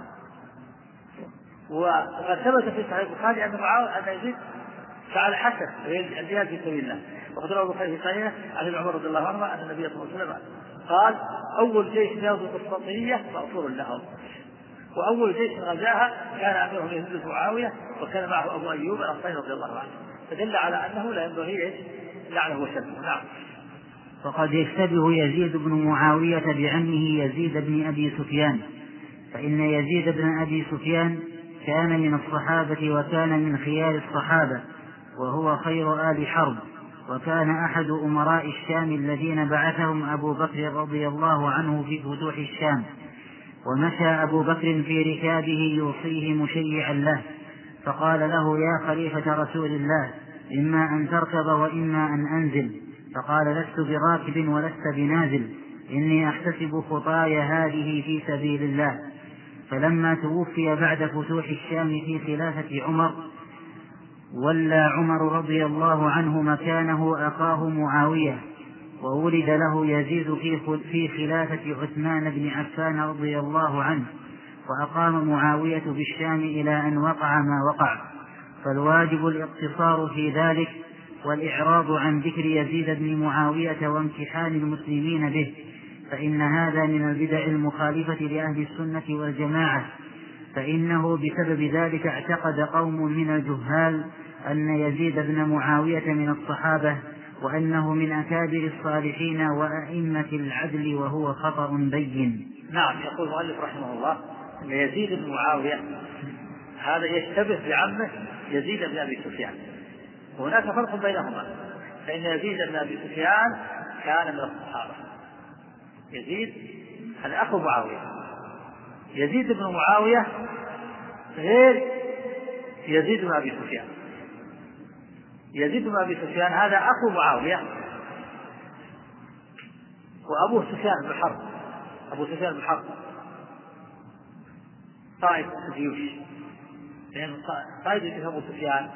وقد ثبت في صحيح البخاري أن معاوية أن يزيد فعل حسن الجهاد في سبيل الله، وقد روى البخاري في صحيحه عن ابن عمر رضي الله عنه أن النبي صلى الله عليه وسلم قال أول جيش يغزو القسطنطينية مغفور لهم، وأول جيش غزاها كان أميرهم يزيد معاوية وكان معه أبو أيوب الأنصاري رضي الله عنه، فدل على أنه لا ينبغي لعنه وشتمه. نعم. وقد يشتبه يزيد بن معاوية بعمه يزيد بن أبي سفيان، فإن يزيد بن أبي سفيان كان من الصحابة وكان من خيار الصحابة، وهو خير آل حرب، وكان أحد أمراء الشام الذين بعثهم أبو بكر رضي الله عنه في فتوح الشام، ومشى أبو بكر في ركابه يوصيه مشيعا له، فقال له يا خليفة رسول الله إما أن تركب وإما أن أنزل، فقال لست براكب ولست بنازل، إني أحتسب خطايا هذه في سبيل الله. فلما توفي بعد فتوح الشام في خلافة عمر ولى عمر رضي الله عنه مكانه أخاه معاوية، وولد له يزيد في خلافة عثمان بن عفان رضي الله عنه، وأقام معاوية بالشام إلى أن وقع ما وقع، فالواجب الاقتصار في ذلك والإعراض عن ذكر يزيد بن معاوية وامتحان المسلمين به، فإن هذا من البدع المخالفة لأهل السنة والجماعة، فإنه بسبب ذلك اعتقد قوم من الجهال أن يزيد بن معاوية من الصحابة وأنه من أكابر الصالحين وأئمة العدل، وهو خطأ بين. نعم. يقول المؤلف رحمه الله أن يزيد بن معاوية هذا يشتبه بعمه يزيد بن أبي سفيان، وهناك فرق بينهما، فإن يزيد بن أبي سفيان كان من الصحابة، يزيد هذا أخو معاوية، يزيد بن معاوية غير يزيد بن أبي سفيان. يزيد بن أبي سفيان هذا أخو معاوية، وأبوه سفيان بن حرب، أبو سفيان بن حرب قائد الجيوش، لأن قائد الجيوش أبو سفيان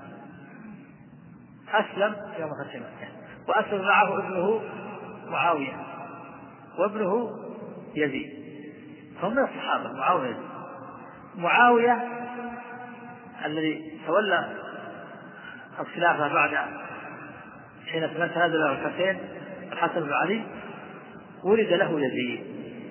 أسلم يوم فتح مكة، وأسلم معه ابنه معاوية وابنه يزيد، هم من الصحابة. معاوية معاوية الذي تولى الخلافة بعد حين تنازل الحسين الحسن بن علي ولد له يزيد،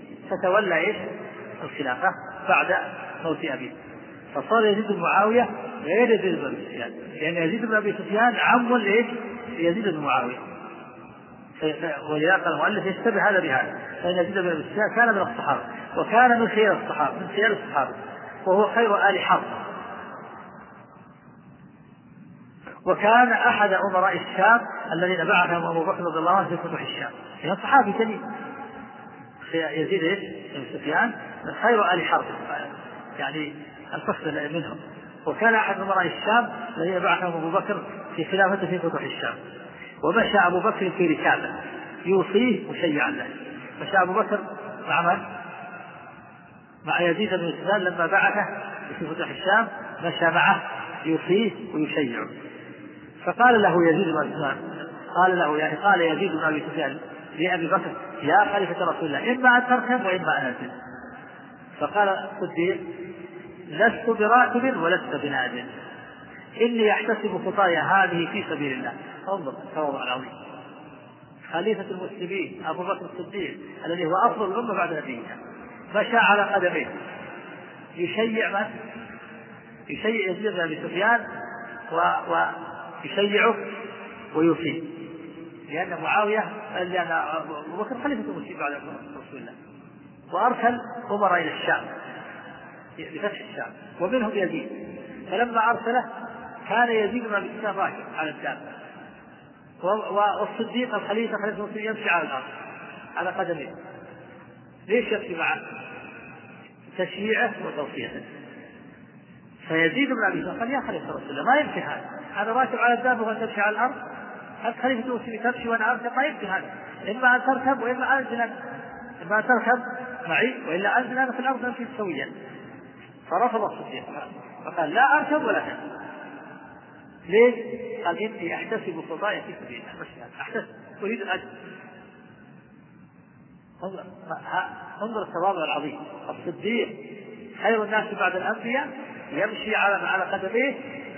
فتولى إيش الخلافة بعد موت أبيه، فصار يزيد بن معاوية غير يزيد بن أبي سفيان، لأن يعني يزيد بن أبي سفيان عم لإيش؟ يزيد بن معاوية. ولذلك قال المؤلف يشتبه هذا بهذا، فإن يزيد بن أبي سفيان كان من الصحابة وكان من خيار الصحابة من خيار الصحابة وهو خير آل حرب، وكان أحد أمراء الشام الذين بعثهم أبو بكر رضي الله عنه في فتوح الشام، يعني صحابي جليل. يزيد بن سفيان من خير آل حرب يعني الفصل منهم، وكان أحد أمراء الشام الذين بعثهم أبو بكر في خلافته في فتوح الشام. ومشى أبو بكر في ركابه يوصيه مشيعا له. مشى أبو بكر مع من؟ مع يزيد بن سفيان لما بعثه في فتوح الشام، مشى معه يوصيه ويشيعه. فقال له يزيد بن سفيان قال له يعني قال يزيد بن أبي سفيان لأبي بكر يا خليفة رسول الله إما أن تركب وإما أن أنزل. فقال الصديق لست براكب ولست بنازل إني أحتسب خطايا هذه في سبيل الله. انظر التواضع العظيم، خليفة المسلمين أبو بكر الصديق الذي هو أفضل الأمة بعد نبيها مشى على قدميه يشيع من؟ يشيع يزيد بن أبي سفيان ويشيعه ويوصيه، لأن معاوية لأن أبو بكر خليفة المسلمين بعد رسول الله، وأرسل أمراء إلى الشام بفتح الشام ومنهم يزيد. فلما أرسله كان يزيد بن أبي سفيان راكب على الدابة، والصديق الخليفة خليفة المسلمين يمشي على الأرض على قدمه. ليش يمشي معه؟ تشييعه وتوصيته. فيزيد بن أبي سفيان قال يا خليفة رسول الله ما يمشي هذا، أنا راكب على الدابة وأنت تمشي على الأرض، هل خليفة المسلمين تمشي وأنا أركب؟ ما يمشي هذا، إما أن تركب وإما أنزل، إما أن تركب معي وإلا أنزل أنا في الأرض نمشي سويا. فرفض الصديق فقال لا أركب ولا تنزل. ليش؟ قال إني أحتسب خطايا في سبيل الله، أحتسب أريد الأجر. انظر التواضع العظيم، الصديق خير الناس بعد الأنبياء يمشي على على قدميه،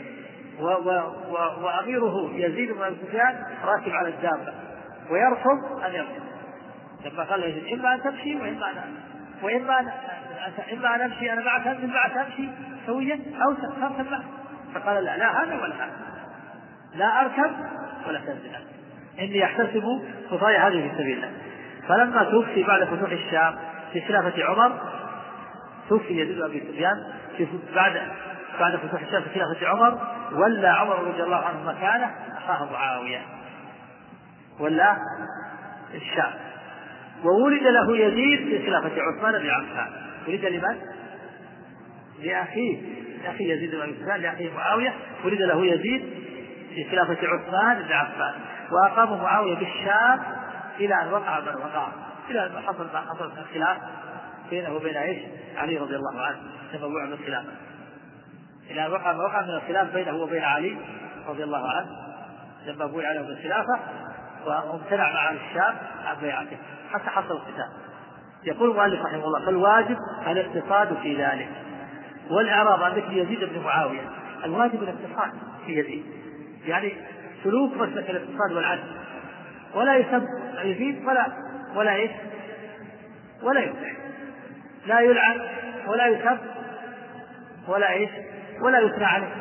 وأميره يزيد بن أبي سفيان راكب على الدابة ويرفض أن يمشي. لما قال يزيد إما أن تمشي وإما أن وإما أن إما أن أمشي أنا معك أنزل معك أمشي سويا أو تركب معك. فقال لا لا هذا ولا هذا، لا أركب ولا تنزل، إني أحتسب خطايا هذه في سبيل الله. فلما توفي بعد فتوح الشام في خلافة عمر، توفي يزيد بن أبي سفيان في بعد بعد فتوح الشام في خلافة عمر، ولا عمر رضي الله عنه مكانه أخاه معاوية ولا الشام، وولد له يزيد في خلافة عثمان بن عفان. ولد لمن؟ لأخيه لأخي يزيد بن أبي سفيان لأخيه معاوية، ولد له يزيد في خلافة عثمان بن عفان، وأقام معاوية بالشام إلى أن وقع من وقع، إلى أن حصل ما حصل من الخلاف بينه وبين إيش؟ علي رضي الله عنه تنوع من الخلاف، إلى أن وقع ما وقع من الخلاف بينه وبين علي رضي الله عنه لما بوي عليه بالخلافة، وامتنع مع الشام عن بيعته حتى حصل القتال. يقول المؤلف رحمه الله فالواجب الاقتصاد في ذلك والإعراض عن ذكر يزيد بن معاوية. الواجب الاقتصاد في يزيد، يعني سلوك مسلك الاقتصاد والعدل، ولا يسب يزيد ولا ولا ايش ولا يمدح، لا يلعن ولا يسب ولا ايش ولا يثنى عليه،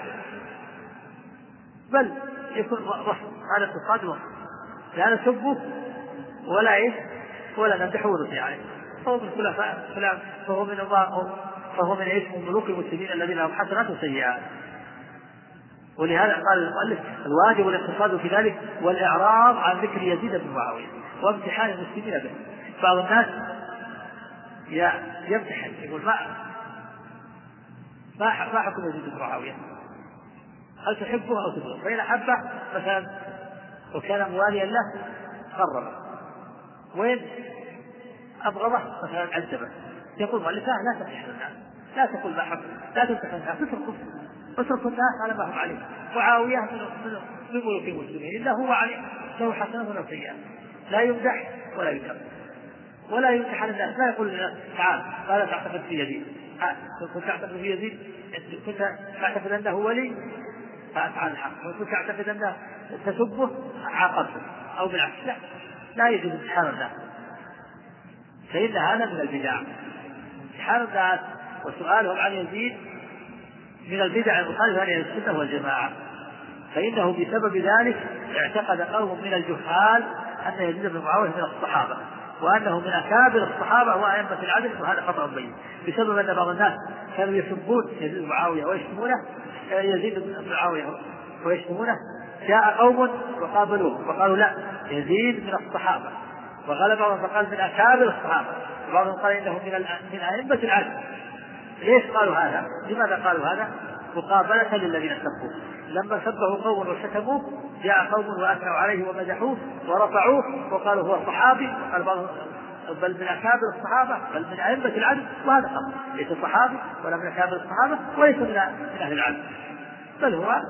بل يكون وصف هذا الاقتصاد وصف، لا نسبه ولا ايش ولا نمدحه ونثني عليه. فهو من خلفاء فلان، فهو من الله، فهو من ايش من ملوك المسلمين الذين لهم حسنات وسيئات. ولهذا قال المؤلف الواجب الاقتصاد في ذلك والإعراض عن ذكر يزيد بن معاوية وامتحان المسلمين به. بعض الناس يمتحن يقول ما ما حكم يزيد بن معاوية، هل تحبه أو تبغضه؟ فإن أحبه مثلا وكان مواليا له قربه، وين أبغضه مثلا عذبه. يقول المؤلف لا تمتحن الناس، لا تقول ما حب، لا تمتحن الناس، اتركوا اتركوا الناس على ما هم عليه. معاوية من ملوك المسلمين إلا هو عليه له حسنات ولا سيئات، لا يمدح ولا يكرم ولا يمتحن الناس، لا يقول للناس تعال قال تعتقد في يزيد، كنت تعتقد في يزيد، كنت تعتقد أنه ولي فأفعل الحق، وكنت تعتقد أنه تسبه عاقبته أو بالعكس. لا لا يجوز امتحان الناس، فإن هذا من البدع. امتحان الناس وسؤالهم عن يزيد من البدع المخالفة لأهل السنة والجماعة، فإنه بسبب ذلك اعتقد قوم من الجهال أن يزيد بن معاوية من الصحابة، وأنه من أكابر الصحابة وأئمة العدل، وهذا خطأ بين، بسبب أن بعض الناس كانوا يسبون يزيد بن معاوية ويشتمونه يزيد بن معاوية ويشتمونه، جاء قوم وقابلوه وقالوا لا يزيد من الصحابة، وغلب بعضهم فقال من أكابر الصحابة، وبعضهم قال إنه من من أئمة العدل. ليش قالوا هذا؟ لماذا قالوا هذا؟ مقابلة للذين سبوه. لما سبه قوم وشتموه جاء قوم وأثنوا عليه ومدحوه ورفعوه وقالوا هو صحابي، وقال بعضهم بل من أكابر الصحابة بل من أئمة العدل، وهذا خطأ، ليس صحابي ولا من أكابر الصحابة وليس من أهل العدل، بل هو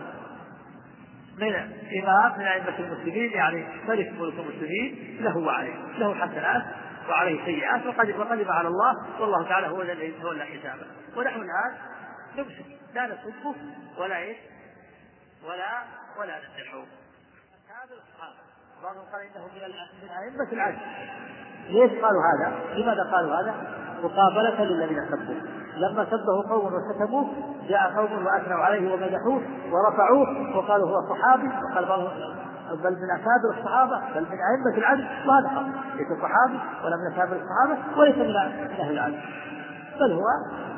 من إمام من أئمة المسلمين، يعني ملك ملوك المسلمين، له وعليه، له حسنات وعليه سيئات، وقد وقدم على الله، والله تعالى هو الذي يتولى حسابه. ونحن الآن نمسك لا نسبه ولا إيه ولا ولا نمدحه. هذا الصحابة بعضهم قال إنه من من أئمة العدل. ليش قالوا هذا؟ لماذا قالوا هذا؟ مقابلة للذين سبوه. لما سبه قوم وشتموه جاء قوم وأثنوا عليه ومدحوه ورفعوه وقالوا هو صحابي، وقال بعضهم بل من أكابر الصحابة بل من أئمة العدل، وهذا خطأ، ليس صحابي ولا من أكابر الصحابة وليس من أهل العدل، بل هو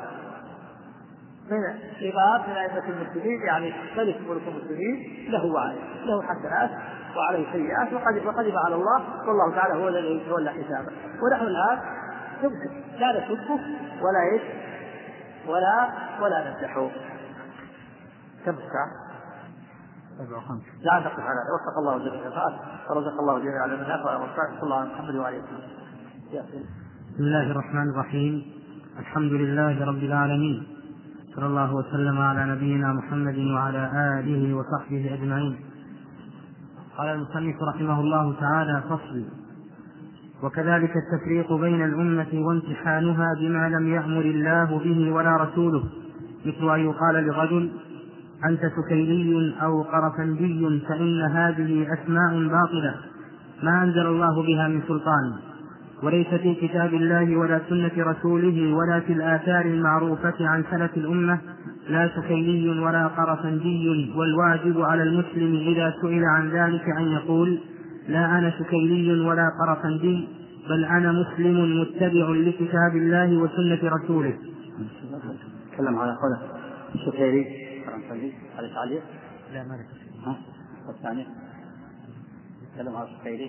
من إمام من أئمة المسلمين، يعني ملك ملوك المسلمين، له وعليه، له حسنات وعليه سيئات، وقد وقدم على الله، والله تعالى هو الذي يتولى حسابه. ونحن الآن نمسك لا نسبه ولا إيش ولا ولا نمدحه. كم ساعة؟ لا نقف على هذا. وفق الله جميع الخيرات ورزق الله جميع على من نفع وصلى الله على محمد وعلى اله وسلم. بسم الله الرحمن الرحيم. الحمد لله رب العالمين، صلى الله وسلم على نبينا محمد وعلى آله وصحبه أجمعين. قال المصنف رحمه الله تعالى: فصل: وكذلك التفريق بين الأمة وامتحانها بما لم يأمر الله به ولا رسوله، مثل أن يقال لرجل: أنت سكيلي أو قرفندي، فإن هذه أسماء باطلة ما أنزل الله بها من سلطان، وليس في كتاب الله ولا سنة رسوله ولا في الآثار المعروفة عن سلف الأمة لا سكيلي ولا قرفندي. والواجب على المسلم إذا سئل عن ذلك أن يقول: لا أنا سكيلي ولا قرفندي، بل أنا مسلم متبع لكتاب الله وسنة رسوله. تكلم على قوله سكيلي قرفندي، هذا تعليق؟ لا ما لك. ها؟ والثاني تكلم على سكيلي.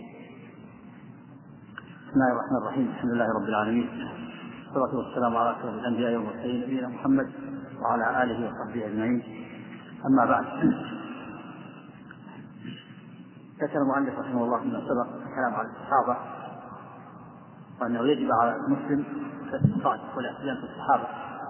بسم الله الرحمن الرحيم. الحمد لله رب العالمين، والصلاة والسلام على أشرف الأنبياء والمرسلين نبينا محمد وعلى آله وصحبه أجمعين. أما بعد، ذكر المؤلف رحمه الله من سبق الكلام على الصحابة، وأنه يجب على المسلم الاعتقاد والاحترام في الصحابة،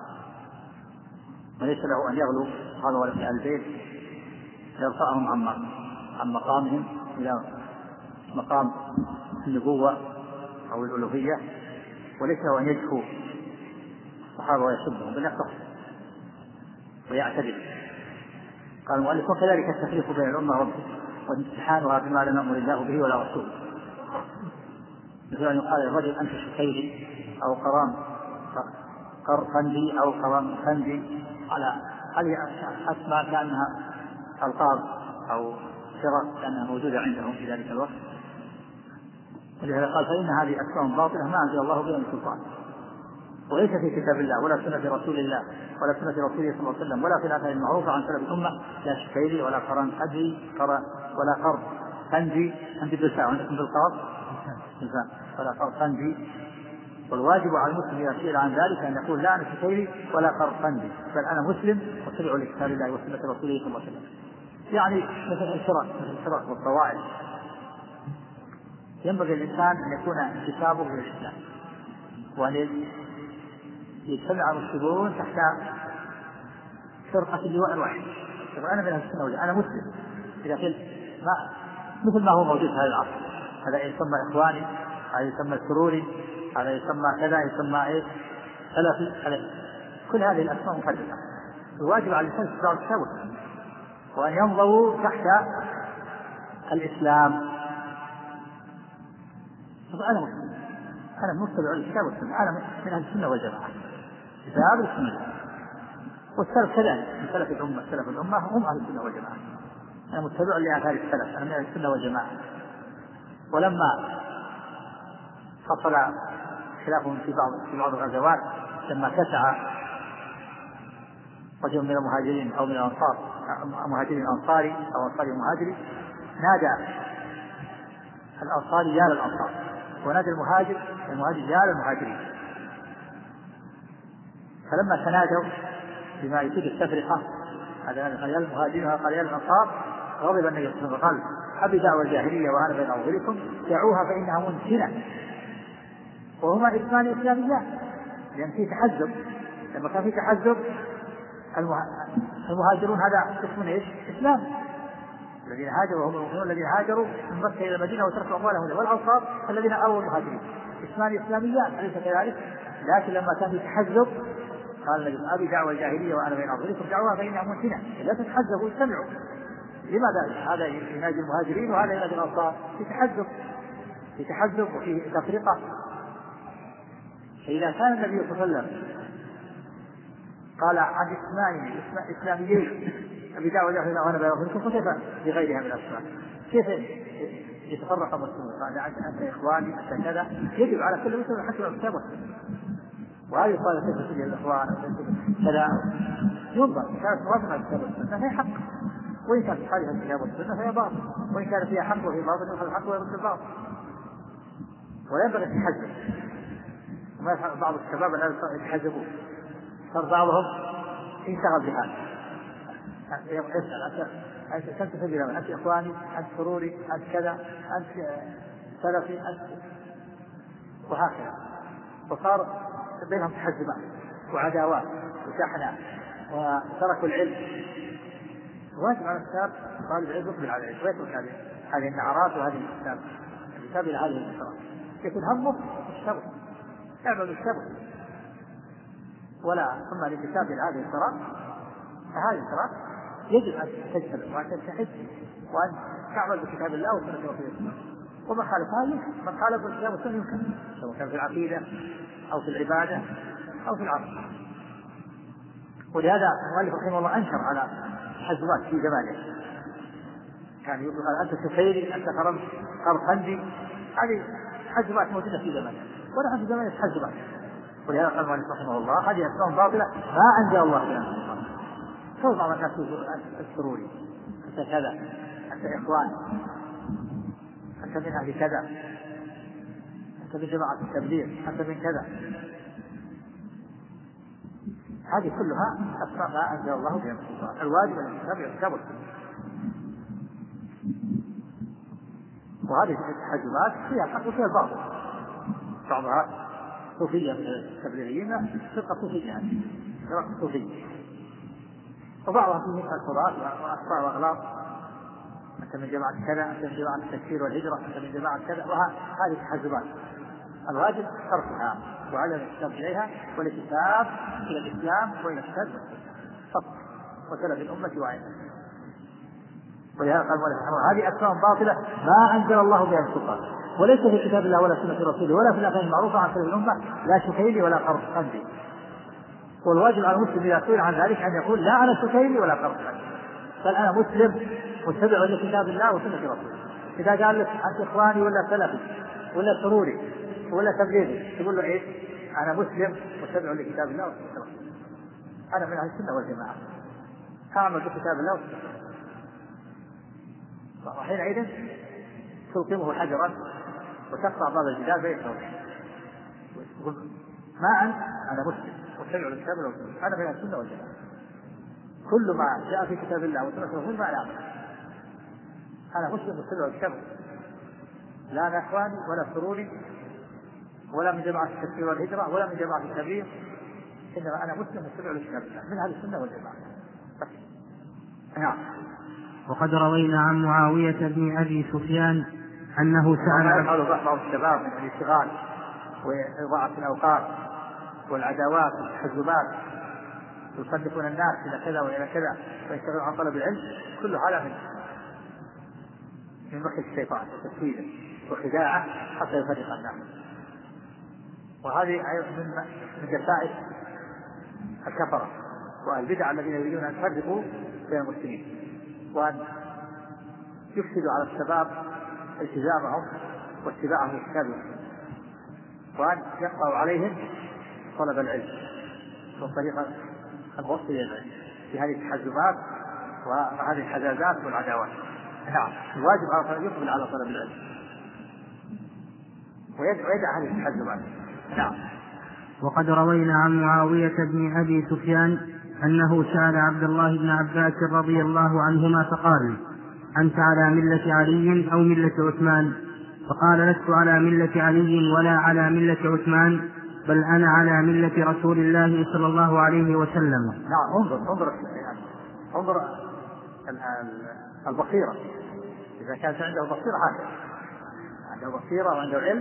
وليس له أن يغلو الصحابة ولا أهل البيت يرفعهم عن مقامهم إلى مقام النبوة أو الألوهية، وليس له أن يجفو الصحابة ويسبهم، بل يقتص ويعتدل. قال المؤلف: وكذلك التفريق بين الأمة وامتحانها بما لم يأمر الله به ولا رسوله، مثل أن يقال للرجل: أنت شكيري أو قرام قرقندي أو قرام خندي، على هذه أسماء كأنها ألقاب أو شرف كأنها موجودة عندهم في ذلك الوقت. ولهذا قال: فإن هذه أسماء باطلة ما أنزل الله بها من سلطان، وليس في كتاب الله ولا سنة رسول الله ولا سنة رسوله صلى الله عليه وسلم ولا في الآثار المعروفة عن سلف الأمة لا شكيري ولا قرن خدي ولا قرب خندي. عندي بالساء وعندكم بالقاف ولا قرب خندي. والواجب على المسلم إذا سئل عن ذلك أن يقول: لا أنا شكيري ولا قرب خندي، بل أنا مسلم واتبع لكتاب الله وسنة رسوله صلى الله عليه وسلم. يعني مثل الشرك مثل الشرك والطوائف، ينبغي الإنسان أن يكون انتسابه إلى الإسلام، وأن يجتمع المسلمون تحت فرقة اللواء الواحد. أنا من أهل السنة والجماعة، أنا مسلم. إذا قلت ما مثل ما هو موجود في هذا العصر، هذا يسمى إخواني، هذا يسمى السروري، هذا يسمى كذا، يسمى إيه سلفي، كل هذه الأسماء مفردة. الواجب على الإنسان اتباع الكتاب والسنة، وأن ينظروا تحت الإسلام. أنا مسلم، أنا متبع للكتاب والسنة، أنا من أهل السنة والجماعة، كتاب السنة. والسلف كذلك من سلف الأمة، سلف الأمة هم أهل السنة والجماعة. أنا متبع لآثار السلف، أنا من أهل السنة والجماعة. ولما حصل خلافهم في بعض في بعض الغزوات، لما كسع رجل من المهاجرين أو من الأنصار، مهاجرين أنصاري أو أنصاري مهاجري، نادى الأنصاري يا للأنصار، ونادى المهاجر المهاجر يا للمهاجرين. فلما تنادوا بما يفيد التفرقة، هذا قال يا المهاجرين وقال يا الأنصار، غضب النبي صلى الله عليه وسلم وقال أبي دعوة الجاهلية وأنا بين أظهركم دعوها فإنها منتنة. وهما اسمان إسلاميان، لأن في تحزب، لما كان في تحزب المهاجرون هذا اسم ايش؟ اسلام. الذين هاجروا هم المؤمنون الذين هاجروا من مكة إلى المدينة وتركوا أموالهم، والأنصار الذين آووا المهاجرين، اسمان إسلاميان أليس كذلك؟ لكن لما كان في تحزب قال النبي أبي دعوة الجاهلية وأنا بين أظهركم دعوها فإنها منتنة، لا تتحزبوا استمعوا. لماذا؟ هذا ينادي المهاجرين وهذا ينادي الأنصار، في تحزب في تحزب وفي تفرقة. فإذا كان النبي صلى الله عليه وسلم قال عن اسمين إسلاميين أبي دعوة الجاهلية وأنا بين أظهركم، فكيف بغيرها من الأسماء؟ كيف يتفرق المسلمون؟ قال أنت إخواني أنت كذا. يجب على كل مسلم حسب الكتاب والسنة، وهذه قال كيف تجي الإخوان كذا ينظر. كانت موافقة الكتاب والسنة فهي حق، وإن كانت خالفة الكتاب والسنة فهي باطل، وإن كانت فيها حق وهي باطل يأخذ الحق ويرد الباطل. ولا ينبغي التحزب. وما يفعل بعض الشباب الذين يتحزبون، صار بعضهم انشغل بهذا، يسأل أنت كنت تبي لمن؟ أنت إخواني، أنت سروري، أنت كذا، أنت سلفي، أنت، وهكذا. وصار بينهم تحزبات وعداوات وشحنات، وتركوا العلم. واجب على الشاب طالب العلم يقبل على العلم ويترك هذه هذه النعرات وهذه الكتاب الكتاب إلى هذه النعرات. يكون همه الشبه، اعمل الشبه، ولا ثم الكتاب إلى هذه النعرات. فهذه النعرات يجب أن تجتمع وأن تتحد وأن تعمل بكتاب الله وسنة رسول الله. وما خالفها من خالف الكتاب والسنة يمكن، سواء كان في العقيدة أو في العبادة أو في العقل. ولهذا المؤلف رحمه الله أنكر على التحزبات في زمانه. كان يقول أنت سفيري، أنت خرم خرخندي، هذه تحزبات موجودة في زمانه، ونحن في زمان التحزبات. ولهذا قال المؤلف رحمه الله هذه أسماء باطلة ما أنزل الله بها من سلطان. كل بعض الناس يقول أنت السروري، أنت كذا، أنت إخوان، أنت من أهل كذا، أنت من جماعة التبليغ، أنت من كذا. هذه كلها أسماء ما أنزل الله بها من سلطان. الواجب أن يتبع الكتاب والسنة. وهذه التحزبات فيها الحق وفيها الباطل. بعضها صوفية من التبليغيين، فرقة صوفية، فرقة صوفية. وبعضها فيه الخرافات وأخطاء وأغلاط، أنت من جماعة كذا، أنت من جماعة التكفير والهجرة، أنت من جماعة كذا، وهذه التحزبات الواجب تركها وعدم الكتاب إليها، والكتاب إلى الإسلام وإلى الكتاب فقط وسلف الأمة وعينها. ولهذا قال هذه أسماء باطلة ما أنزل الله بها من سلطان، وليس في كتاب الله ولا سنة رسوله ولا في الأغاني المعروفة عن سلف الأمة، لا شكيلي ولا قرصندي. والواجب على المسلم إذا سئل عن ذلك أن يقول لا أنا شكيلي ولا قرصندي، بل أنا مسلم متبع لكتاب الله وسنة رسوله. إذا قال لك أنت إخواني ولا سلفي ولا سروري ولا تبليغي، تقول له إيه؟ أنا مسلم متبع لكتاب الله وسنة رسوله، أنا من أهل السنة والجماعة، أعمل بكتاب الله وسنة رسوله. وحينئذ تلقمه حجرا وتقطع بعض الجدال بينه وتقول ما أنت؟ أنا مسلم متبع لكتاب الله وسنة رسوله، أنا من أهل السنة والجماعة، كل ما جاء في كتاب الله وسنة رسوله ما أعمل، أنا مسلم متبع لكتاب، لا أنا إخواني ولا سروري ولا من جماعة التكفير والهجرة ولا من جماعة التبليغ، إنما أنا مسلم متبع لكتاب الله من أهل السنة والجماعة. نعم. وقد روينا عن معاوية بن أبي سفيان أنه سأل بعض الشباب من الاشتغال وإضاعة الأوقات والعداوات والتحزبات يصدقون الناس إلى كذا وإلى كذا ويشتغلون عن طلب العلم، كل هذا من من مكر الشيطان وتسويله وخداعه حتى يفرق الناس. وهذه من من جسائس الكفرة والبدع الذين يريدون أن يفرقوا بين المسلمين وأن يفسدوا على الشباب التزامهم واتباعهم للكتاب وأن يقطعوا عليهم طلب العلم وطريقة الوصل إلى العلم في هذه التحزبات وهذه الحزازات والعداوات. نعم الواجب على أن يقبل على طلب العلم ويدع هذه التحزبات. نعم. وقد روينا عن معاوية بن أبي سفيان أنه سأل عبد الله بن عباس رضي الله عنهما فقال: أنت على ملة علي أو ملة عثمان؟ فقال: لست على ملة علي ولا على ملة عثمان، بل أنا على ملة رسول الله صلى الله عليه وسلم. نعم. انظر انظر انظر البصيرة، إذا كانت عنده بصيرة هكذا، عنده بصيرة وعنده علم،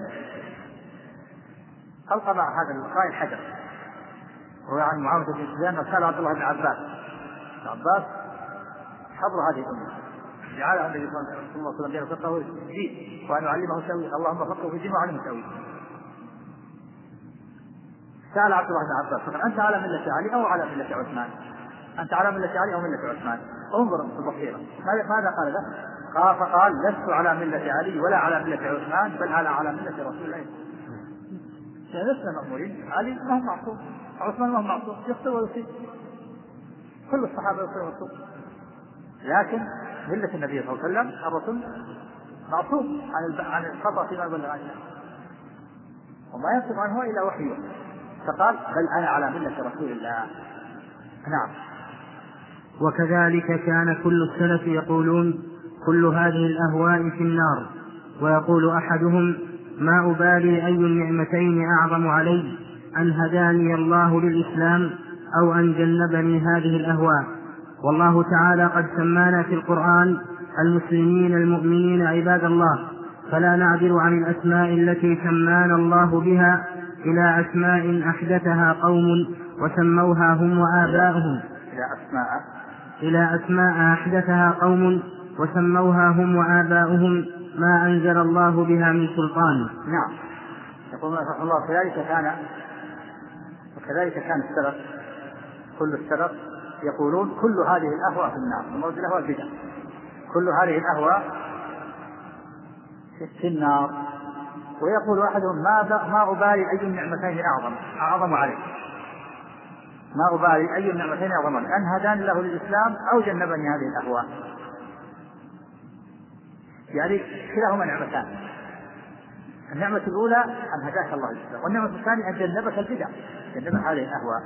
ألقى مع هذا اللقاء الحجر. هو عن معاوية بن سفيان وسأل عبد الله بن عباس عباس حضر هذه الأمة جعلها النبي صلى الله عليه وسلم بين فقهه والدين وأن يعلمه تأويل، اللهم فقهه في الدين وعلمه تأويل. سأل عبد الله بن عباس فقال: أنت على ملة علي أو على ملة عثمان؟ أنت على ملة علي أو ملة عثمان؟ انظر البصيرة. ماذا قال له؟ قال فقال: لست على ملة علي ولا على ملة عثمان، بل أنا على ملة رسول الله. لسنا مأمورين، علي ما هو معصوم، عثمان ما هو معصوم، يخطئ ويصيب، كل الصحابة يخطئ ويصيب، لكن ملة النبي صلى الله عليه وسلم الرسول معصوم عن عن الخطأ فيما بلغ عنه وما يصف عنه إلا وحيه، فقال: بل أنا على ملة رسول الله. نعم. وكذلك كان كل السلف يقولون: كل هذه الأهواء في النار. ويقول أحدهم: ما أبالي أي النعمتين أعظم علي، أن هداني الله للإسلام أو أن جنبني هذه الأهواء. والله تعالى قد سمانا في القرآن المسلمين المؤمنين عباد الله، فلا نعدل عن الأسماء التي سمانا الله بها إلى أسماء أحدثها قوم وسموها هم وآباؤهم إلى أسماء إلى أسماء أحدثها قوم وسموها هم وآباؤهم ما أنزل الله بها من سلطان. نعم. يقول رحمه الله: كذلك كان وكذلك كان السلف، كل السلف يقولون: كل هذه الأهواء في النار. الموت الأهواء البدع، كل هذه الأهواء في النار. ويقول أحدهم: ما ما أبالي أي النعمتين أعظم أعظم علي، ما أبالي أي النعمتين أعظم علي، أن هداني الله للإسلام أو جنبني هذه الأهواء. يعني كلاهما نعمتان، النعمة الأولى أن هداك الله للإسلام، والنعمة الثانية أن جنبك البدع، جنبك هذه الأهواء.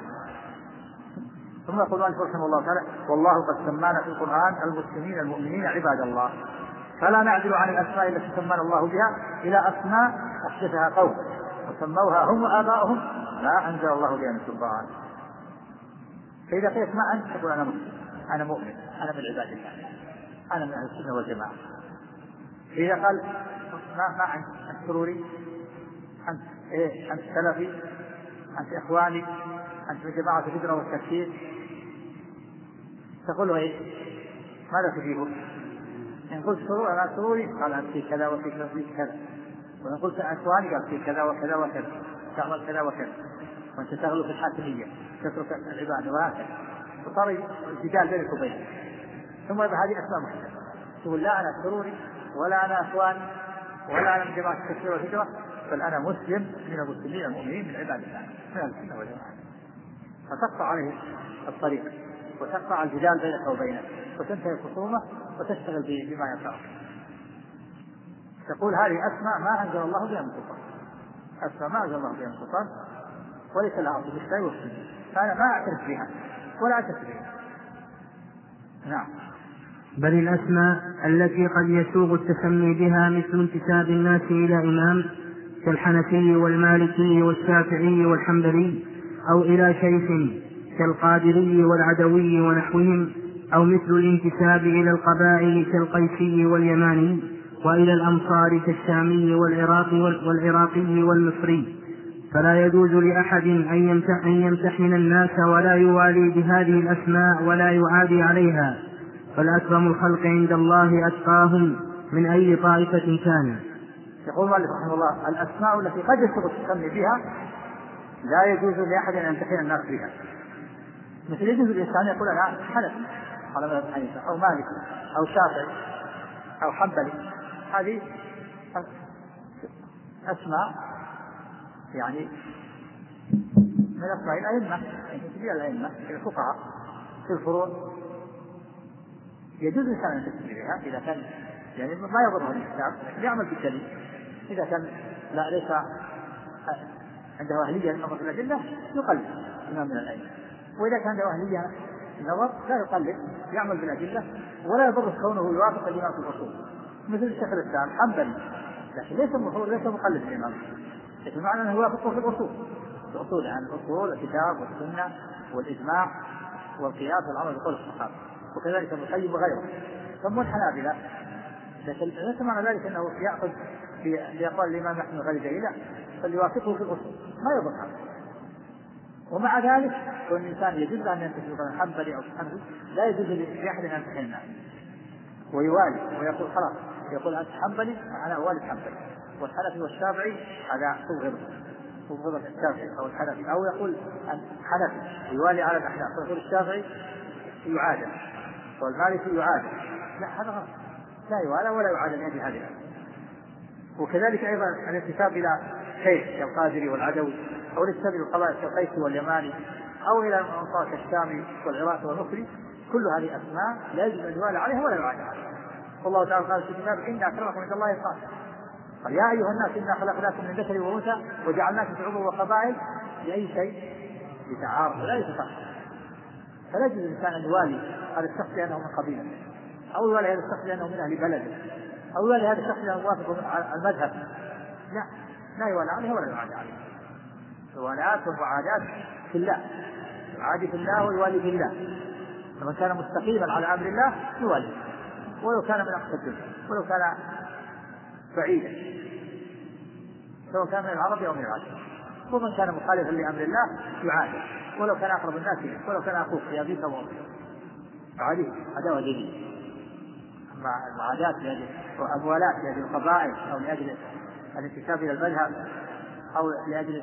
ثم يقول الله رحمه الله تعالى: والله قد سمانا في القرآن المسلمين المؤمنين عباد الله، فلا نعدل عن الأسماء التي سمانا الله بها إلى أسماء أحدثها قوم وسموها هم وآباؤهم ما أنزل الله بها من سلطان. فإذا قلت ما أنت تقول: أنا مسلم، أنا مؤمن، أنا من عباد الله، أنا من أهل السنة والجماعة. إذا قال ما ما أنت أنت سروري، أنت إيه، أنت سلفي، أنت إخواني، أنت من جماعة الهجرة والتكفير، تقول له إيه؟ ماذا تجيبه؟ إن قلت سرور أنا سروري قال: أنت في كذا وفي كذا وفي كذا. وإن قلت إخواني قال: في كذا وكذا وكذا، تعمل كذا وكذا، وأنت تغلو في الحاكمية، تترك العبادة وهكذا، وصار الجدال بينك وبينه. ثم يبقى هذه أسماء محدثة، تقول: لا أنا سروري ولا أنا إخواني ولا أنا من جماعة التكفير والهجرة، بل أنا مسلم من المسلمين المؤمنين من عباد الله من السنة والجماعة. فتقطع عليه الطريق وتقطع الجدال بينك وبينه وتنتهي الخصومة وتشتغل بما ينفعك. تقول: هذه أسماء ما أنزل الله بها من سلطان، أسماء ما أنزل الله بها من سلطان وليس لها أصل بالشيء والسنة، فأنا ما أعترف بها ولا أعترف بها. نعم. بل الأسماء التي قد يسوغ التسمي بها مثل انتساب الناس إلى إمام كالحنفي والمالكي والشافعي والحنبلي، أو إلى شيخ كالقادري والعدوي ونحوهم، أو مثل الانتساب إلى القبائل كالقيسي واليماني، وإلى الأمصار كالشامي والعراقي والعراقي والمصري. فلا يجوز لأحد أن يمتحن الناس ولا يوالي بهذه الأسماء ولا يعادي عليها، فالأكرم الخلق عند الله أتقاهم من أي طائفة كان. يقول مالك رحمه الله: الأسماء التي قد يسوغ التسمي بها لا يجوز لأحد أن يمتحن الناس بها، مثل يجوز الإنسان يقول أنا حنفي على مذهب حنيفة أو مالك أو شافعي أو حنبلي، هذه أسماء يعني من أسماء الأئمة، يعني تبيع الأئمة الفقهاء في الفروع، يجوز الإنسان أن يستثني بها إذا كان يعني ما يضره الإسلام، يعمل بالدليل. إذا كان لا ليس عنده أهلية للنظر في الأدلة يقلد إمام من الأئمة، وإذا كان عنده أهلية النظر لا يقلد، يعمل بالأدلة ولا يضر كونه يوافق الإمام في الأصول، مثل الشيخ الإسلام حنبلي لكن ليس ليس مقلد الإمام، لكن معنى أنه يوافقه في الأصول، الأصول عن الأصول الكتاب والسنة والإجماع والقياس والعمل بقول الصحابة، وكذلك ابن القيم وغيره. ثم الحنابلة لكن ليس معنى ذلك أنه يأخذ في أقوال الإمام أحمد غير جيدة بل يوافقه في الأصول، ما يضر هذا. ومع ذلك كون الإنسان يجوز أن ينتسب مثلا حنبلي أو حنبلي، لا يجوز لأحد أن ينتسب الناس ويوالي ويقول خلاص، يقول أنت حنبلي أنا أوالي حنبلي، والحنفي والشافعي هذا تبغض تبغض الشافعي أو الحنفي، أو يقول أن حنفي يوالي على الأحناف ويقول الشافعي يعادل والمالكي يعادل، لا هذا غلط، لا يوالى ولا يعادل يعني هذه. وكذلك أيضا الانتساب إلى شيخ كالقادري والعدوي، أو الانتساب إلى القبائل كالقيسي واليماني، أو إلى الأنصار كالشامي والعراقي والمصري، كل هذه أسماء لا يجب أن يوالى عليها ولا يعادل عليها. والله تعالى قال في كتابه إن أكرمكم عند الله أتقاكم، قال يا أيها الناس إنا خلقناكم من ذكر وأنثى وجعلناكم شعوبا وقبائل لأي شيء لتعارف ولا يتفاخر. فلا يجوز الإنسان أن يوالي هذا الشخص لأنه من قبيلة، أو يوالي هذا الشخص لأنه من أهل بلده، أو يوالي هذا الشخص لأنه موافق على المذهب، لا لا يوالى عليه ولا يعادي عليه. الولاءات والمعادات في الله، يعادي في الله ويوالي في الله. فمن كان مستقيما على أمر الله يوالي ولو كان من أقصى الدنيا، ولو كان بعيدا، سواء كان من العرب أو من العجم. ومن كان مخالفا لأمر الله يعادي ولو كان أقرب الناس إليه، ولو كان أخوك في أبيك وأمك يعاديه عداوة دينية. أما المعادات لأجل والموالاة لأجل القبائل أو لأجل الانتساب إلى المذهب أو لأجل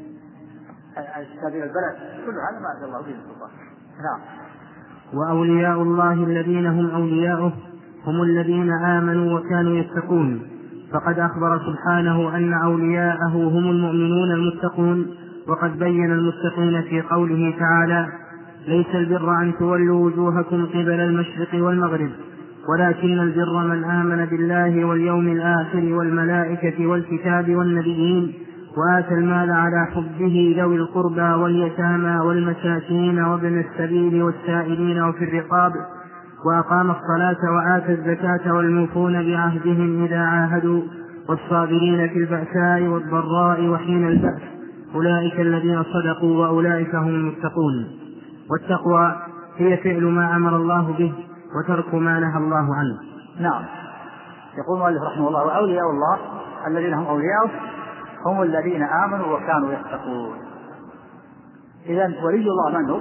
الانتساب إلى البلد، كل هذا ما أنزل الله به سلطان. نعم. وأولياء الله الذين هم أولياؤه هم الذين آمنوا وكانوا يتقون، فقد أخبر سبحانه أن أولياءه هم المؤمنون المتقون، وقد بين المتقين في قوله تعالى: ليس البر أن تولوا وجوهكم قبل المشرق والمغرب ولكن البر من آمن بالله واليوم الآخر والملائكة والكتاب والنبيين وآتى المال على حبه ذوي القربى واليتامى والمساكين وابن السبيل والسائلين وفي الرقاب وأقام الصلاة وآتى الزكاة والموفون بعهدهم إذا عاهدوا والصابرين في البأساء والضراء وحين البأس أولئك الذين صدقوا وأولئك هم المتقون. والتقوى هي فعل ما أمر الله به وترك ما نهى الله عنه. نعم. يقول المؤلف رحمه الله: وأولياء الله الذين هم أولياؤه هم الذين آمنوا وكانوا يتقون. إذن ولي الله من هو؟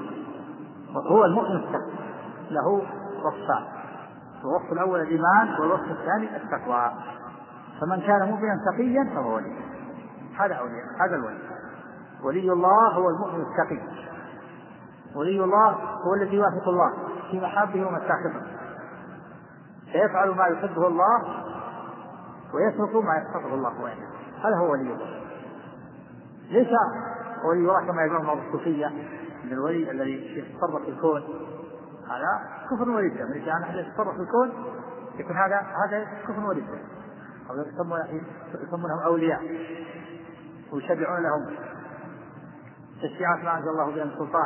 هو المؤمن التقوى، له وصفان: الوصف الأول الإيمان والوصف الثاني التقوى. فمن كان مؤمنا تقيا فهو ولي، هذا أولياء، هذا الولي. ولي الله هو المؤمن التقي. ولي الله هو الذي يوافق الله في محابه ومساخطه، فيفعل ما يحبه الله ويترك ما يسخطه الله ويحبه. هذا هو ولي الله. ليس ولي الله كما يقول بعض الصوفية من الولي الذي يتصرف في الكون، هذا كفر ورده. من كان أحد يتصرف في الكون يكون هذا هذا كفر ورده، أو يسمونهم أولياء ويشرعون لهم تشريعات ما أنزل الله بها من سلطان،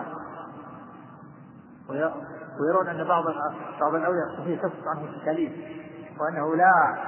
ويرون أن بعض بعض الأولياء الصوفية تسقط عنه التكاليف، وأنه لا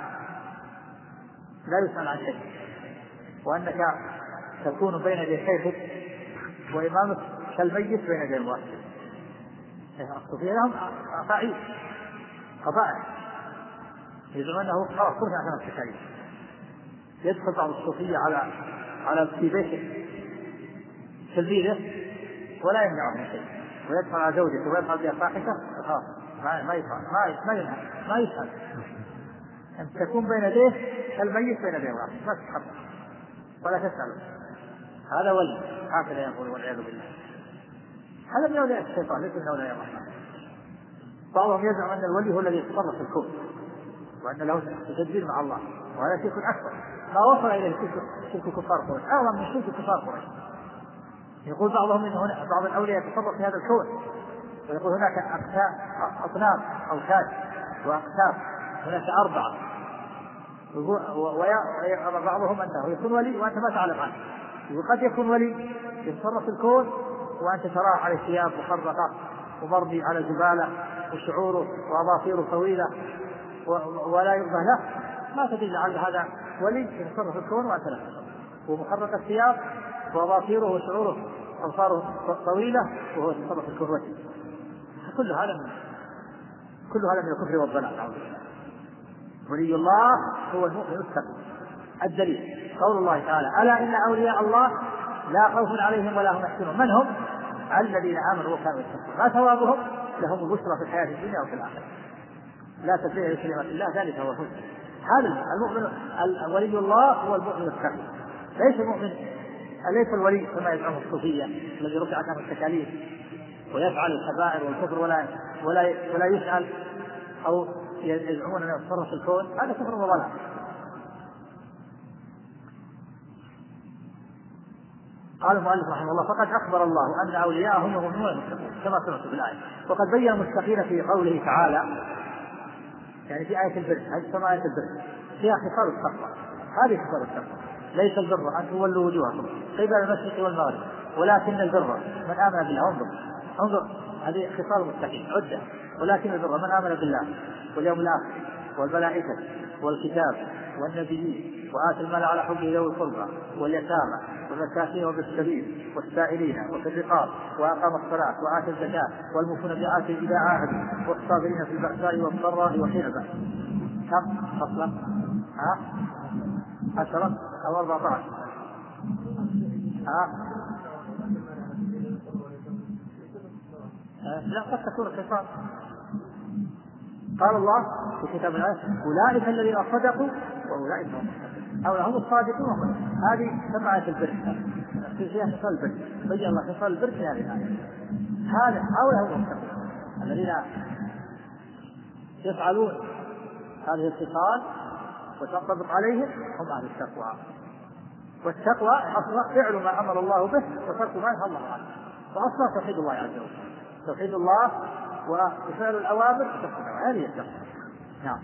لا يسأل عن شيء، وأنك تكون بين يدي شيخك وإمامك كالميت بين يدي الواحد. الصوفية لهم أفاعيل قبائل يجب أنه خلاص كفر عشان التكاليف. يدخل بعض الصوفية على على في بيته تلبيده ولا يمنعه من شيء، ويدخل على زوجته ويدخل بها فاحشة خلاص ما ما يفعل ما ما ينهى ما يسأل. أن تكون بين يديه كالميت بين يديه الواحد، ما تتحرك ولا تسأل. هذا ولي، هكذا يقول والعياذ بالله. هذا من أولياء الشيطان ليس من أولياء الرحمن. بعضهم يزعم أن الولي هو الذي يتصرف في الكون وأن له تدبير مع الله، وهذا شرك أكبر ما وصل إليه شرك كفار قريش، أعظم من شرك كفار قريش. يقول بعضهم إن هنا بعض الأولياء يتصرف في هذا الكون، ويقول هناك أصناف أوتاد وأقسام، هناك أربعة، ويرى بعضهم أنه يكون ولي وأنت ما تعلم عنه. وقد يكون ولي يتصرف في الكون وأنت تراه على ثياب مخرقة ومرمي على زبالة وشعوره وأظافيره طويلة ولا يرضى له، ما تدري لعل هذا ولي يتصرف في الكون وأنت لا تتصرف، ومخرق الثياب وأظافيره وشعوره أظفاره طويلة وهو يتصرف في الكون ولي. كل هذا من كل هذا من الكفر والضلال. ولي الله هو المؤمن التقي. الدليل قول الله تعالى: ألا إن أولياء الله لا خوف عليهم ولا هم يحزنون. من هم؟ الذين آمنوا وكانوا يتقون. ما ثوابهم؟ لهم البشرى في الحياة الدنيا وفي الآخرة. لا تبديل لكلمات الله، ذلك هو الحسن. هذا المؤمن ولي الله هو المؤمن التقي، ليس المؤمن ليس الولي كما يزعم الصوفية الذي رفعت عنه التكاليف ويفعل الكبائر والكفر ولا ولا ولا يسأل أو يزعمون أن يتصرف في الكون. هذا كفر وضلال. قال المؤلف رحمه الله: فقد أخبر الله أن أولياءه هم المؤمنون المتقون كما سمعت في الآية. وقد بين المتقين في قوله تعالى، يعني في آية البر، هذه سماء آية البر فيها خصال التقوى. هذه خصال التقوى: ليس البر أن تولوا وجوهكم قبل المشرق والمغرب ولكن البر من آمن بالله. انظر انظر هذه خصال المتقين عدة. ولكن البر من آمن بالله واليوم الآخر والملائكة والكتاب والنبيين وآتى المال على حبه ذوي القربى واليتامى والمساكين وابن السبيل والسائلين وفي الرقاب وأقام الصلاة وآتى الزكاة والموفون بعهدهم إذا عاهدوا والصابرين في البأساء والضراء وحين البأس. كم فصلا؟ ها؟ عشرة أو أربعة عشر؟ ها؟ لا، قد تكون الخصال. قال الله في كتاب الآية: أولئك الذين صدقوا وأولئك هم المتقون، أو هم الصادقون. هذه سمعة البر فيها خصال البر، بين الله خصال البر في هذه الآية. هذا هؤلاء هم المتقون الذين يفعلون هذه الخصال وتنطبق عليهم، هم أهل التقوى. والتقوى أصلا فعل ما أمر الله به وترك ما نهى الله عنه، وأصلا توحيد الله عز وجل، توحيد الله وفعل الأوامر هذه التقوى. نعم.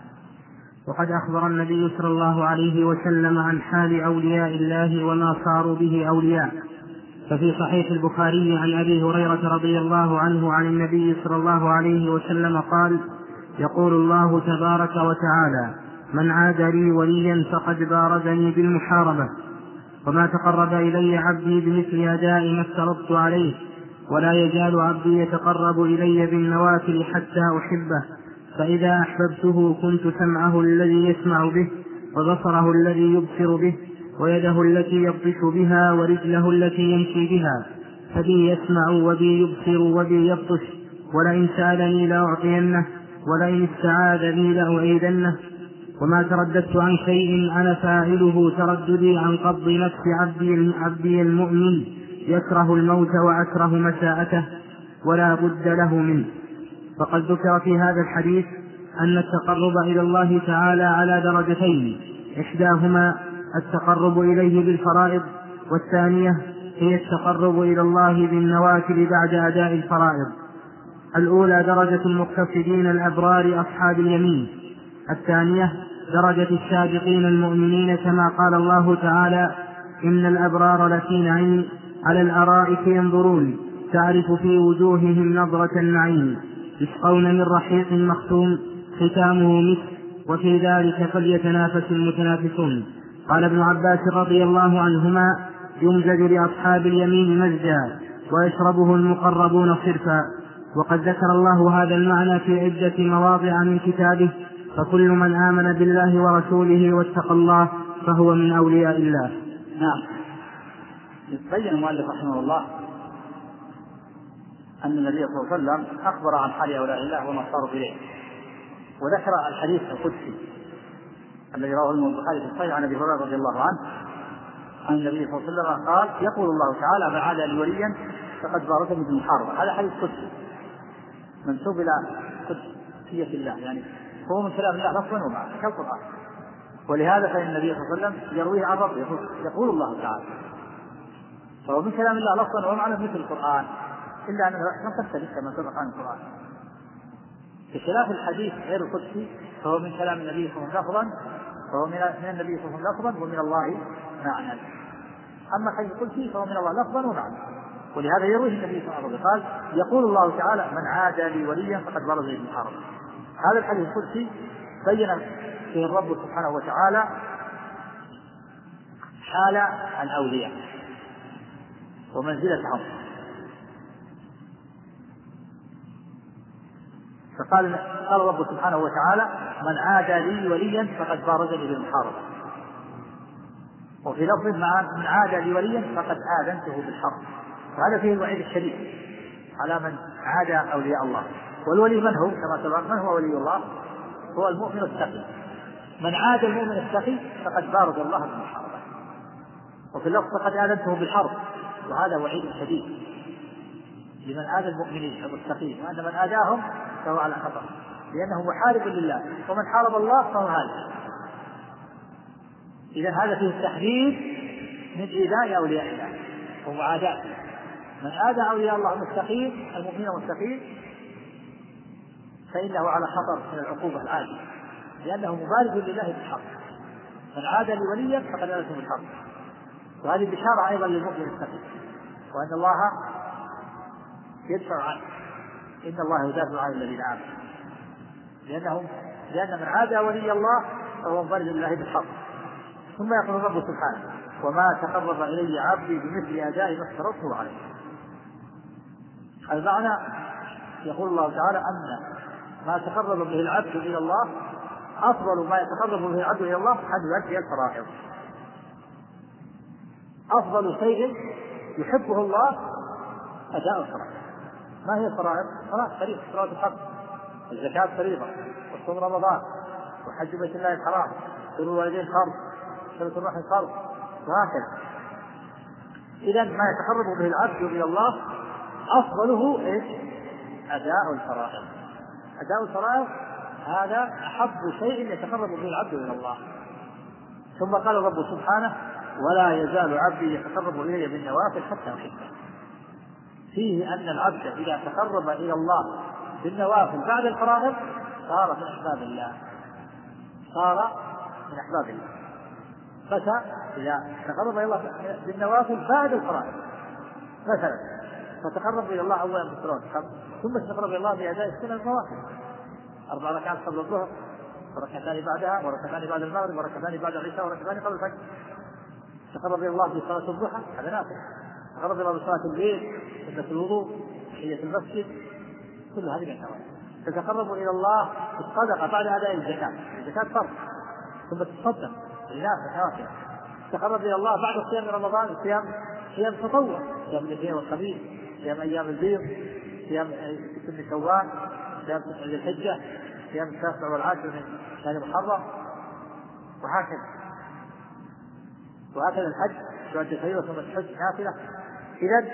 وقد أخبر النبي صلى الله عليه وسلم عن حال أولياء الله وما صاروا به أولياء. ففي صحيح البخاري عن أبي هريرة رضي الله عنه عن النبي صلى الله عليه وسلم قال: يقول الله تبارك وتعالى: من عاد لي وليا فقد بارزني بالمحاربة، وما تقرب إلي عبدي بمثل أداء ما افترضت عليه، ولا يزال عبدي يتقرب إلي بالنوافل حتى أحبه، فإذا أحببته كنت سمعه الذي يسمع به، وبصره الذي يبصر به، ويده التي يبطش بها، ورجله التي يمشي بها، فبي يسمع وبي يبصر وبي يبطش، ولئن سألني لأعطينه، ولئن استعاذ بي لأعيذنه. وما ترددت عن شيء أنا فاعله ترددي عن قبض نفس عبدي, عبدي المؤمن، يكره الموت وأكره مساءته ولا بد له منه. فقد ذكر في هذا الحديث أن التقرب إلى الله تعالى على درجتين: إحداهما التقرب إليه بالفرائض، والثانية هي التقرب إلى الله بالنوافل بعد أداء الفرائض. الأولى درجة المقتصدين الأبرار أصحاب اليمين، الثانية درجة السابقين المؤمنين، كما قال الله تعالى: إن الأبرار لفي نعيم على الأرائك ينظرون تعرف في وجوههم نظرة النعيم يسقون من رحيق مختوم ختامه مسك وفي ذلك فليتنافس المتنافسون. قال ابن عباس رضي الله عنهما: يمزج لأصحاب اليمين مزجا ويشربه المقربون صرفا. وقد ذكر الله هذا المعنى في عدة مواضع من كتابه: فكل من آمن بالله ورسوله واتقى الله فهو من أولياء الله. نعم. بين المؤلف رحمه الله أن النبي صلى الله عليه وسلم أخبر عن حال أولياء الله وما صاروا إليه، وذكر الحديث القدسي الذي رواه البخاري في الصحيح عن أبي هريرة رضي الله عنه عن النبي صلى الله عليه وسلم قال: يقول الله تعالى: من عاد لي وليا فقد بارزني بالمحاربة. هذا حديث قدسي منسوب إلى قدسية الله، يعني هو من كلام الله لفظا ومعنى كالقرآن. ولهذا فإن النبي صلى الله عليه وسلم يرويه عن ربه يقول, يقول الله تعالى، فهو من كلام الله لفظا ومعنى مثل القرآن، إلا أنه لم تختلف كما سبق عن القرآن. بخلاف الحديث غير القدسي فهو من كلام النبي صلى الله عليه وسلم لفظا، فهو من النبي صلى الله عليه وسلم لفظا ومن الله معنى. أما الحديث القدسي فهو من الله لفظا ومعنى، ولهذا يرويه النبي صلى الله عليه وسلم قال يقول الله تعالى من عادى لي وليا فقد برز لي بالحرب. هذا الحديث القدسي بين فيه الرب سبحانه وتعالى حال الأولياء ومنزلتهم، فقال قال الرب سبحانه وتعالى من عادى لي وليا فقد بارزني بالمحاربة. وفي لفظ من عادى لي وليا فقد آذنته بالحرب. وهذا فيه الوعيد الشديد على من عادى أولياء الله. والولي من هو؟ كما سبق من هو ولي الله؟ هو المؤمن التقي. من عادى المؤمن التقي فقد بارز الله بالمحاربة. وفي اللفظ فقد آذنته بالحرب، وهذا وعيد شديد لمن آذى المؤمنين المتقين، وأن من آذاهم فهو على خطر، لأنه محارب لله، ومن حارب الله فهو هالك. إذن هذا فيه التحذير من إيذاء أولياء الله ومعاداة. من آذى أولياء الله المتقين المؤمنين المتقين فإنه على خطر من العقوبة العاجلة، لأنه مبارز لله بالحق. من عادى لي وليا فقد آذنته بالحق. وهذه بشارة أيضا للمؤمن التقي، وأن الله يدفع عنه، إن الله يدافع عن الذين آمنوا، لأنهم لأن من عادى ولي الله فهو مبارز لله بالحق. ثم يقول الرب سبحانه وما تقرب إلي عبدي بمثل أداء ما افترضته عليه. المعنى يقول الله تعالى أن ما تقرب به العبد إلى الله أفضل ما يتقرب به العبد إلى الله أن يؤدي الفرائض. أفضل شيء يحبه الله أداء الفرائض. ما هي الفرائض؟ صلاة فريضة، صلاة الحق، الزكاة فريضة، وصوم رمضان، وحج بيت الله الحرام، بر الوالدين فرض، صلة الرحم فرض، وهكذا. إذا ما يتقرب به العبد إلى الله أفضله إيش؟ أداء الفرائض. أداء الفرائض هذا أحب شيء يتقرب به العبد إلى الله. ثم قال الرب سبحانه ولا يزال عبدي يتقرب إلي بالنوافل حتى أحبه. فيه أن العبد إذا تقرب إلى الله بالنوافل بعد الفرائض صار من أحباب الله، صار من أحباب الله. متى؟ إذا تقرب إلى الله بالنوافل بعد الفرائض. مثلا فتقرب إلى الله أولا بالصلاة ثم تقرب إلى الله بأداء السنة النوافل، أربع ركعات قبل الظهر، وركعتان بعدها، وركعتان بعد المغرب، وركعتان بعد العشاء، وركعتان قبل الفجر. تقرب إلى الله بصلاة الضحى هذا نافل. تقرب إلى الله بصلاة الليل، سنة الوضوء، تحية المسجد، كل هذه من النوافل. تتقرب إلى الله بالصدقة بعد أداء الزكاة، الزكاة فرض، ثم تتصدق لنافل نوافل. تقرب إلى الله بعد صيام رمضان، صيام صيام تطوع، صيام الاثنين والخميس، صيام أيام البيض، صيام ست شوال، صيام تسع ذي الحجة، صيام التاسع والعاشر من شهر محرم، وهكذا وهكذا الحج بعد الفريضة ثم الحج نافلة. إذا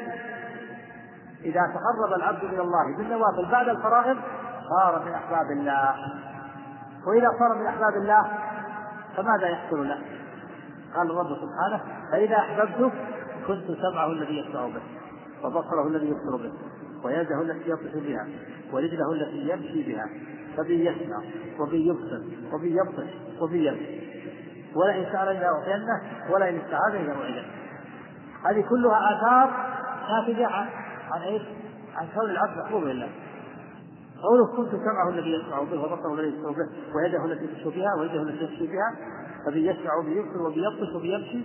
إذا تقرب العبد إلى الله بالنوافل بعد الفرائض صار من أحباب الله. وإذا صار من أحباب الله فماذا يحصل له؟ قال الرب سبحانه فإذا أحببته كنت سمعه الذي يسمع به، وبصره الذي يبصر به، ويده التي يبطش بها، ورجله التي يمشي بها، فبي يسمع وبي يبصر وبي يبطش وبي يمشي، ولئن سألني لأعطينه ولئن استعاذني لأعيذنه. هذه كلها آثار ناتجة عن عن ايش؟ عن كون العبد محبوب لله. قوله كنت سمعه الذي يسمع به، وبصره الذي يبصر به، ويده التي يبطش بها، ورجله التي يمشي بها، فبي يسمع وبي يبصر وبي يبطش وبي يمشي.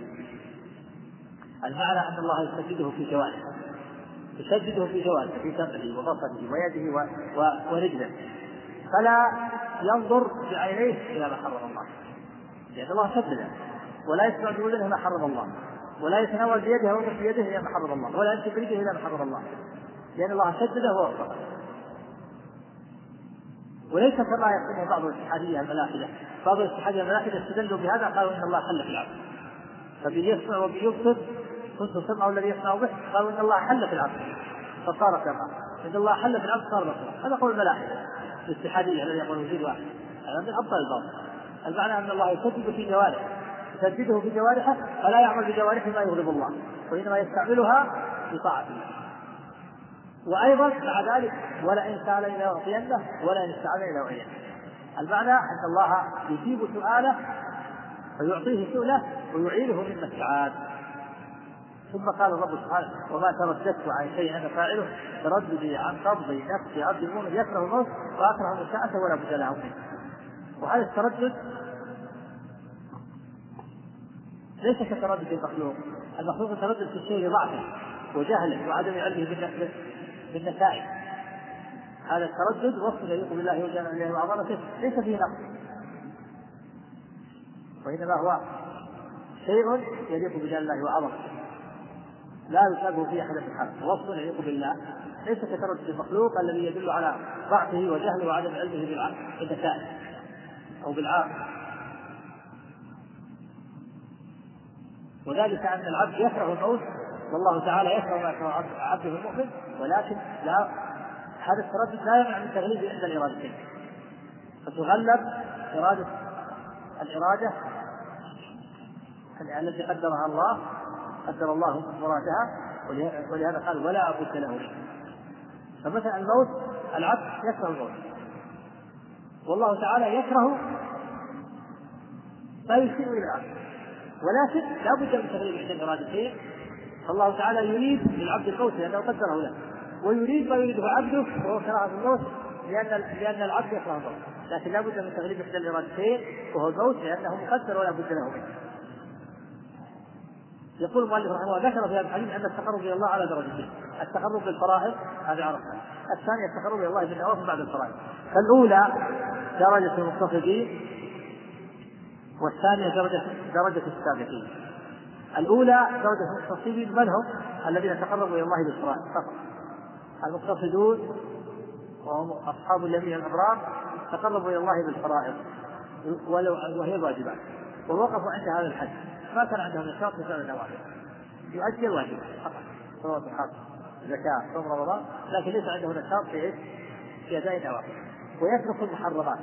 المعنى أن الله يسدده في جوارحه، يسدده في جوارحه، في سمعه وبصره ويده و... و... ورجله، فلا ينظر بعينيه إلى ما حرم الله، لأن الله سدده، ولا يسمع بأذنه ما حرم الله، ولا يتناول بيده أو بيده إلى ما حرم الله، ولا يمشي برجله إلى ما حرم الله، لأن الله سدده ووفقه. وليس كما يقول بعض الاتحادية الملاحدة، بعض الاتحادية الملاحدة استدلوا بهذا قالوا إن الله حل في العبد، فبي يسمع وبي يبصر كنت سمعه الذي يسمع به، قالوا إن الله حل في العبد، فصار كما عند الله حل في العبد صار بصرا. هذا قول الملاحدة الاتحادية الذي يقول وجود واحد، هذا من أبطال الباطل. المعنى أن الله يسدد في جوارحه، يسدده في جوارحه فلا يعمل بجوارحه ما يغضب الله، وإنما يستعملها في طاعة الله. وأيضا مع ذلك ولئن سأل لأعطينه ولئن استعان لأعينه. المعنى أن الله يجيب سؤاله ويعطيه سؤله ويعينه مما استعان. ثم قال الرب سبحانه وما ترددت عن شيء أنا فاعله ترددي عن قبض نفس عبد المؤمن يكره الموت وأكره المساءة ولا بد له منه. وهذا التردد ليس كتردد المخلوق. المخلوق يتردد في الشيء لضعفه وجهله وعدم علمه بالنتائج. هذا التردد وصف يليق بالله وجلاله وعظمته ليس فيه نقص، وإنما هو شيء يليق بجلاله وعظمته لا يشابه فيه أحد في الخلق، وصف يليق بالله ليس كتردد المخلوق الذي يدل على ضعفه وجهله وعدم علمه بالنتائج أو بالعاقبة. وذلك أن العبد يكره الموت والله تعالى يكره ما يكره عبده المؤمن، ولكن لا هذا التردد لا يمنع من تغليب عند الإرادتين، فتغلب إرادة الإرادة التي قدرها الله قدر الله مرادها، ولهذا قال ولا بد له منه. فمثلا الموت العبد يكره الموت والله تعالى يكره لا يشير إلى العبد، ولكن لا بد من تغليب عند الإرادتين. فالله تعالى يريد للعبد الموت لأنه قدره له، ويريد ما يريده عبده وهو كراهة الموت لأن لأن العبد يكره الموت، لكن لا بد من تغليب عند الإرادتين وهو الموت لأنه مقدر ولا بد له منه. يقول المؤلف رحمه الله ذكر في هذا الحديث أن التقرب إلى الله على درجتين: التقرب بالفرائض هذا عرفنا، الثاني التقرب إلى الله بالنوافل بعد الفرائض. فالأولى درجة المقتصدين، والثانية درجة درجة السابقين. الأولى درجة المقتصدين من هم؟ الذين تقربوا إلى الله بالفرائض فقط. المقتصدون وهم أصحاب اليمين الأبرار تقربوا إلى الله بالفرائض وهي الواجبات، ووقفوا عند هذا الحد، ما كان عندهم نشاط في فعل النوافل، يؤدي الواجبات فقط، صلاة الحج زكاة صوم رمضان، لكن ليس عنده نشاط في في أداء النوافل، ويترك المحرمات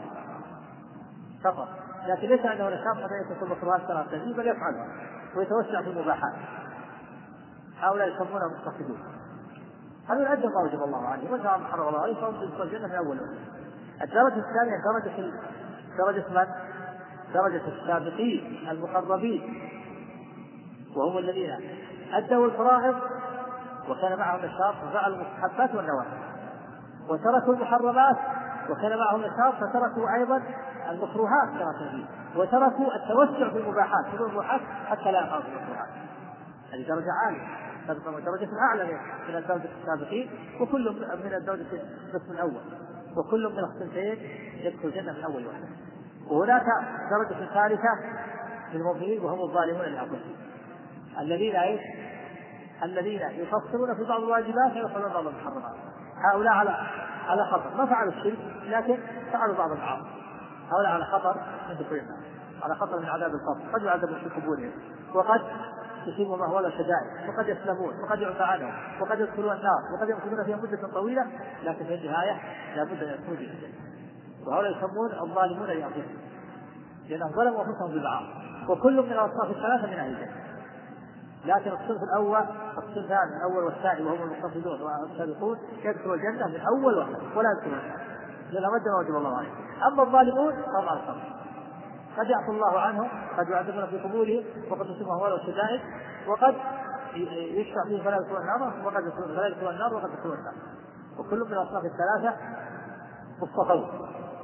فقط، لكن ليس عنده نشاط حتى يترك المكروهات ثلاثة بل يفعلها ويتوسع في المباحات. هؤلاء يسمونهم مقتصدون، هذا يؤدي ما وجب الله عليه وجعل محرم الله عليه فهم يدخل الجنة من أول. الدرجة الثانية درجة درجة من؟ درجة السابقين المقربين، وهم الذين أدوا الفرائض وكان معهم نشاط ففعلوا المستحبات والنوافل، وتركوا المحرمات وكان معهم نشاط فتركوا أيضا المكروهات كما تنبيه، وتركوا التوسع في المباحات في المباحات حتى لا يقعوا في المكروهات. هذه درجة عالية، درجة أعلى من الدرجة السابقين، وكل من الدرجة القسم الأول، وكل من الصنفين يدخل الجنة من أول واحدة. وهناك درجة ثالثة للمؤمنين وهم الظالمون لأنفسهم، الذين ايش؟ الذين يفصلون في بعض الواجبات ويفعلون بعض المحرمات. هؤلاء على على خطر، ما فعلوا الشرك لكن فعلوا بعض المعاصي. هؤلاء على خطر من دخول النار، على خطر من عذاب القبر، قد يعذبوا في قبورهم وقد تصيبهم أهوال الشدائد، وقد يسلمون وقد يعفى عنهم وقد يدخلون النار وقد يمكثون فيها مدة طويلة، لكن في النهاية لا بد أن يكونوا في الجنة. وهؤلاء يسمون الظالمون لأنفسهم لأنهم ظلموا أنفسهم بالمعاصي، وكل من الأصناف الثلاثة من أهل الجنة. لكن الصنف الأول الصنفان الأول والثاني وهم المقتصدون والسابقون يدخلوا الجنة من أول واحد ولا يدخلون النار لأنهم أدوا ما وجب الله عليهم. أما الظالمون فهم على الخطر، قد يعفو الله عنهم، قد يعذبون في قبورهم وقد تصيبهم أهوال الشدائد، وقد يشفع فيهم فلا يدخلون النار وقد فلا يدخلون النار وقد يدخلون النار. وكل من الأصناف الثلاثة مصطفون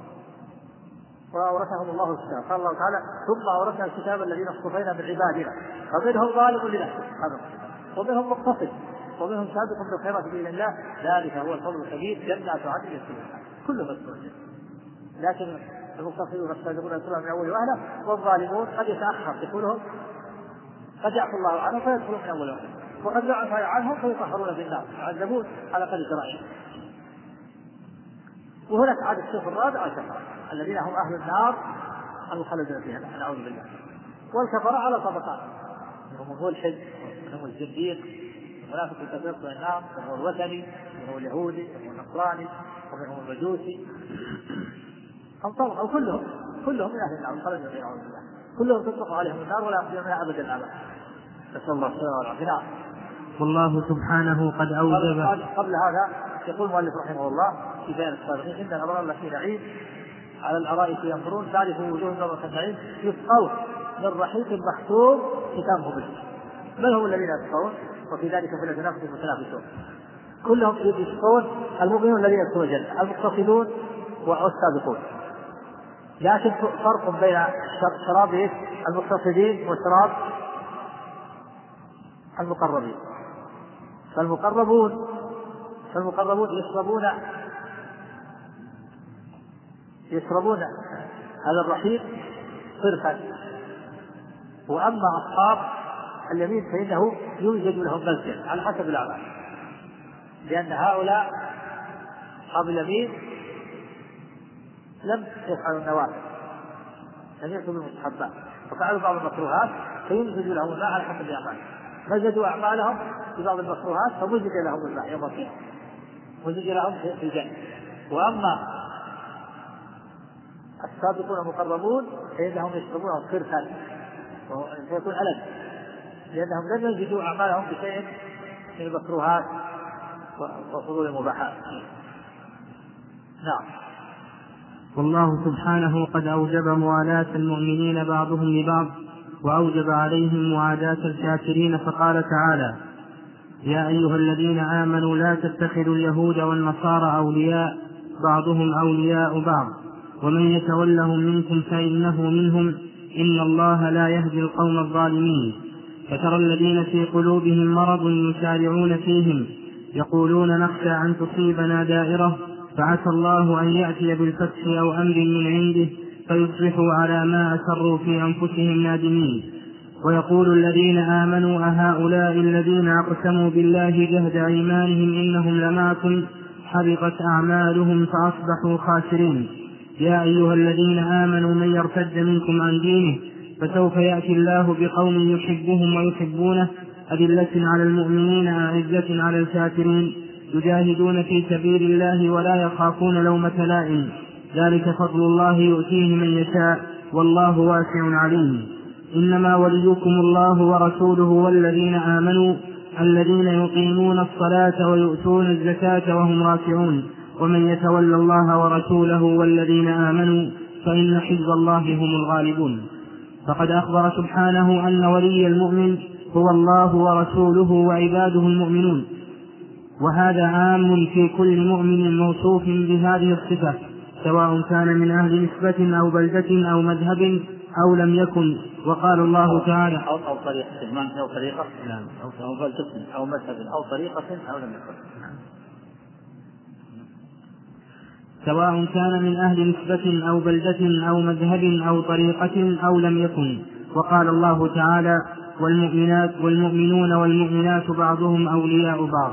وأورثهم الله الكتاب. قال الله تعالى ثم أورثنا الكتاب الذين اصطفينا من عبادنا فمنهم ظالم لنفسه ومنهم مقتصد ومنهم سابق بالخيرات بإذن الله ذلك هو الفضل الكبير جنات عدن يدخلونها كل مسؤول. لكن المقتصدون والسابقون يدخلون من أول وهلة، والظالمون قد يتأخر دخولهم، قد يعفو الله عنهم فيدخلون من أول وهلة، وقد يعفى عنهم فيطهرون بالنار يعذبون على قدر جرائمهم. وهناك عاد الصف الرابع الكفرة الذين هم أهل النار المخلدون فيها نعوذ بالله. والكفرة على طبقات، هم الملحد وهم الزنديق المنافق الكبير من النار وهو الوثني وهو اليهودي وهو النصراني وهو المجوسي أو طبعا أو كلهم كلهم من أهل النار خرجوا من أعوذ بالله كلهم تطلق عليهم النار ولا يخرجون منها أبدا أبدا نسأل الله السلامة والعافية. والله سبحانه قد أوجب. قبل هذا يقول المؤلف رحمه الله في بيان الصالحين إن الأبرار التي نعيم على الأرائك ينظرون تعرف وجوه نظرة النعيم يسقون من رحيق مختوم ختامه مسك. من هم الذين يسقون؟ وفي ذلك فليتنافس المتنافسون. كلهم يسقون المؤمنون الذين يدخلون الجنة المتصلون والسابقون. لكن فرق بين شراب المتصلين وشراب المقربين. فالمقربون فالمقربون يشربون يشربون هذا الرحيق صرفا، وأما أصحاب اليمين فإنه يوجد لهم مسجد على حسب الأعمال، لأن هؤلاء أصحاب اليمين لم يفعلوا النوافل لم يكونوا المستحبات وفعلوا بعض المكروهات فينزل لهم الماء على حسب الأعمال، مزجوا أعمالهم في بعض المكروهات فمزج لهم الماء يوم القيامة مزج لهم في الجنة. وأما السابقون المقربون فإنهم يشربون صرفا فيكون ألم لأنهم لم يزجوا أعمالهم بشيء من المكروهات وفضول المباحات. نعم. والله سبحانه قد أوجب موالاة المؤمنين بعضهم لبعض وأوجب عليهم معاداة الكافرين فقال تعالى: يا أيها الذين آمنوا لا تتخذوا اليهود والنصارى أولياء بعضهم أولياء بعض ومن يتولهم منكم فإنه منهم إن الله لا يهدي القوم الظالمين. فترى الذين في قلوبهم مرض يسارعون فيهم يقولون نخشى أن تصيبنا دائرة فعسى الله أن يأتي بالفتح أو أمر من عنده فيصبحوا على ما أسروا في أنفسهم نادمين. ويقول الذين آمنوا أهؤلاء الذين أقسموا بالله جهد أيمانهم إنهم لمعكم حبطت أعمالهم فأصبحوا خاسرين. يا أيها الذين آمنوا من يرتد منكم عن دينه فسوف يأتي الله بقوم يحبهم ويحبونه أذلة على المؤمنين أعزة على الكافرين يجاهدون في سبيل الله ولا يخافون لومة لائم ذلك فضل الله يؤتيه من يشاء والله واسع عليم. إنما وليكم الله ورسوله والذين آمنوا الذين يقيمون الصلاة ويؤتون الزكاة وهم راكعون ومن يتولى الله ورسوله والذين آمنوا فإن حزب الله هم الغالبون. فقد أخبر سبحانه أن ولي المؤمن هو الله ورسوله وعباده المؤمنون، وهذا عام في كل مؤمن موصوف بهذه الصفة سواء كان من أهل نسبة أو بلدة أو مذهب أو لم يكن. وقال الله تعالى أو, أو طريقة ما أو طريقة أو بلدة أو مذهب أو طريقة أو لم يكن سواء كان من أهل نسبة أو بلدة أو مذهب أو طريقة أو لم يكن. وقال الله تعالى والمؤمنات والمؤمنون والمؤمنات بعضهم أولياء بعض.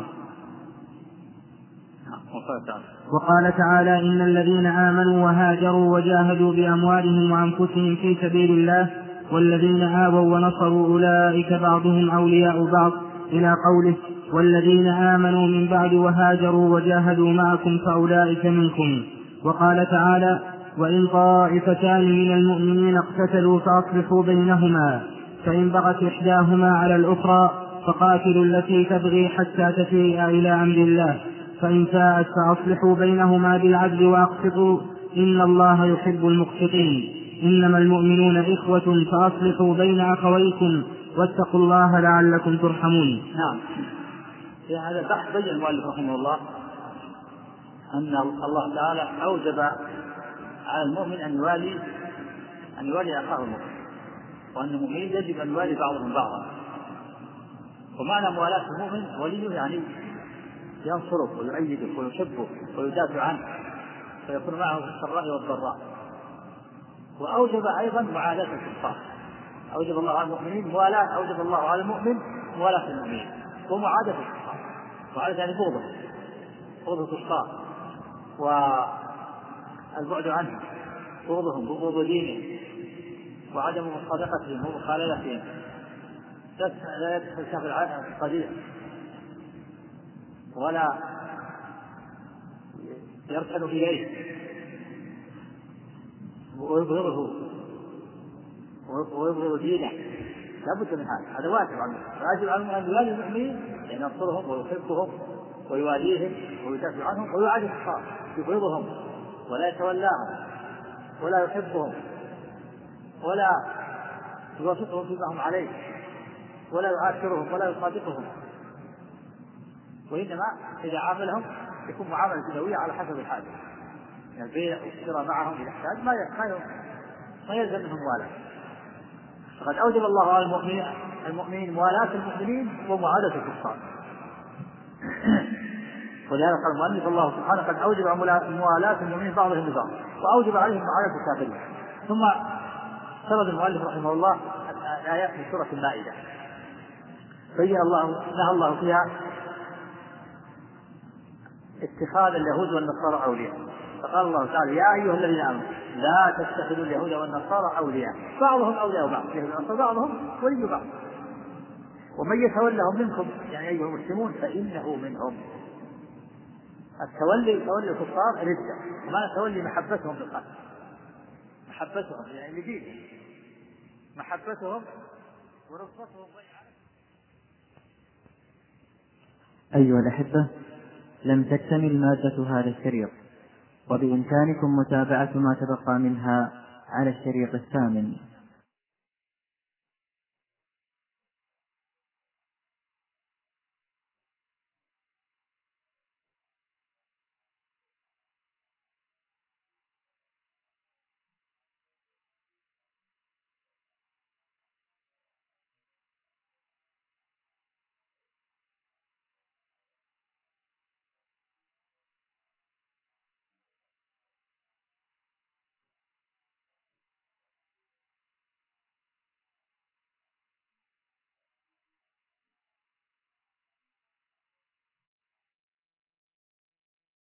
وقال تعالى إن الذين آمنوا وهاجروا وجاهدوا بأموالهم وأنفسهم في سبيل الله والذين آووا ونصروا أولئك بعضهم أولياء بعض إلى قوله والذين آمنوا من بعد وهاجروا وجاهدوا معكم فأولئك منكم. وقال تعالى وإن طائفتان من المؤمنين اقتتلوا فأصلحوا بينهما فإن بغت إحداهما على الأخرى فقاتلوا التي تبغي حتى تفيء إلى أمر الله فإن فاءت فأصلحوا بينهما بالعدل وأقسطوا إن الله يحب المقسطين. إنما المؤمنون إخوة فأصلحوا بين أخويكم واتقوا الله لعلكم ترحمون. نعم. في هذا البحث بين المؤلف رحمه الله أن الله تعالى أوجب على المؤمن أن يوالي أن يوالي أخاه المؤمن، وأن المؤمنين يجب أن يوالي بعضهم بعضا. ومعنى موالاة المؤمن وليه يعني ينصره ويؤيده ويحبه ويدافع عنه فيكون معه في السراء والضراء. وأوجب أيضا معاداة الكفار، أوجب الله على المؤمنين موالاة أوجب الله على المؤمن موالاة المؤمنين ومعاداة الكفار، معاداة يعني بغضه بغض الكفار والبعد عنهم بغضهم بغض دينهم وعدم مصادقتهم ومخالفتهم لا يدخل شاف القدير ولا يركن إليه ويبغضه ويبغض دينه، لا بد من هذا، هذا واجب عنه، واجب عنه أن يوالي المؤمنين، أن ينصرهم ويحبهم ويواليهم ويدافع عنهم، ويعادي الكفار يبغضهم ولا يتولاهم ولا يحبهم ولا يوافقهم فيما هم عليه ولا يعاشرهم ولا يصادقهم، وإنما إذا عاملهم يكون معاملة سوية على حسب الحال، يعني البيع والشراء معهم إذا احتاج ما ما يلزم منهم موالاه. فقد أوجب الله على المؤمنين المؤمنين موالاة المؤمنين ومعاداة الكفار. ولهذا قال المؤلف الله سبحانه قد أوجب موالاة المؤمنين بعضهم لبعض وأوجب عليهم معاداة الكافرين. ثم سرد المؤلف رحمه الله الآيات من سورة المائدة بين الله نهى الله فيها اتخاذ اليهود والنصارى أولياء، فقال الله تعالى يا أيها الذين آمنوا لا تتخذوا اليهود والنصارى أولياء بعضهم أولياء بعض بعضهم ولي بعض ومن يتولهم منكم يعني أيها المسلمون فإنه منهم. التولي تولي الكفار ردة، وما تولي محبتهم بالقلب، محبتهم يعني لدين محبتهم ورفقتهم. أيها الأحبة، لم تكتمل مادة هذا الشريط، وبإمكانكم متابعة ما تبقى منها على الشريط الثامن.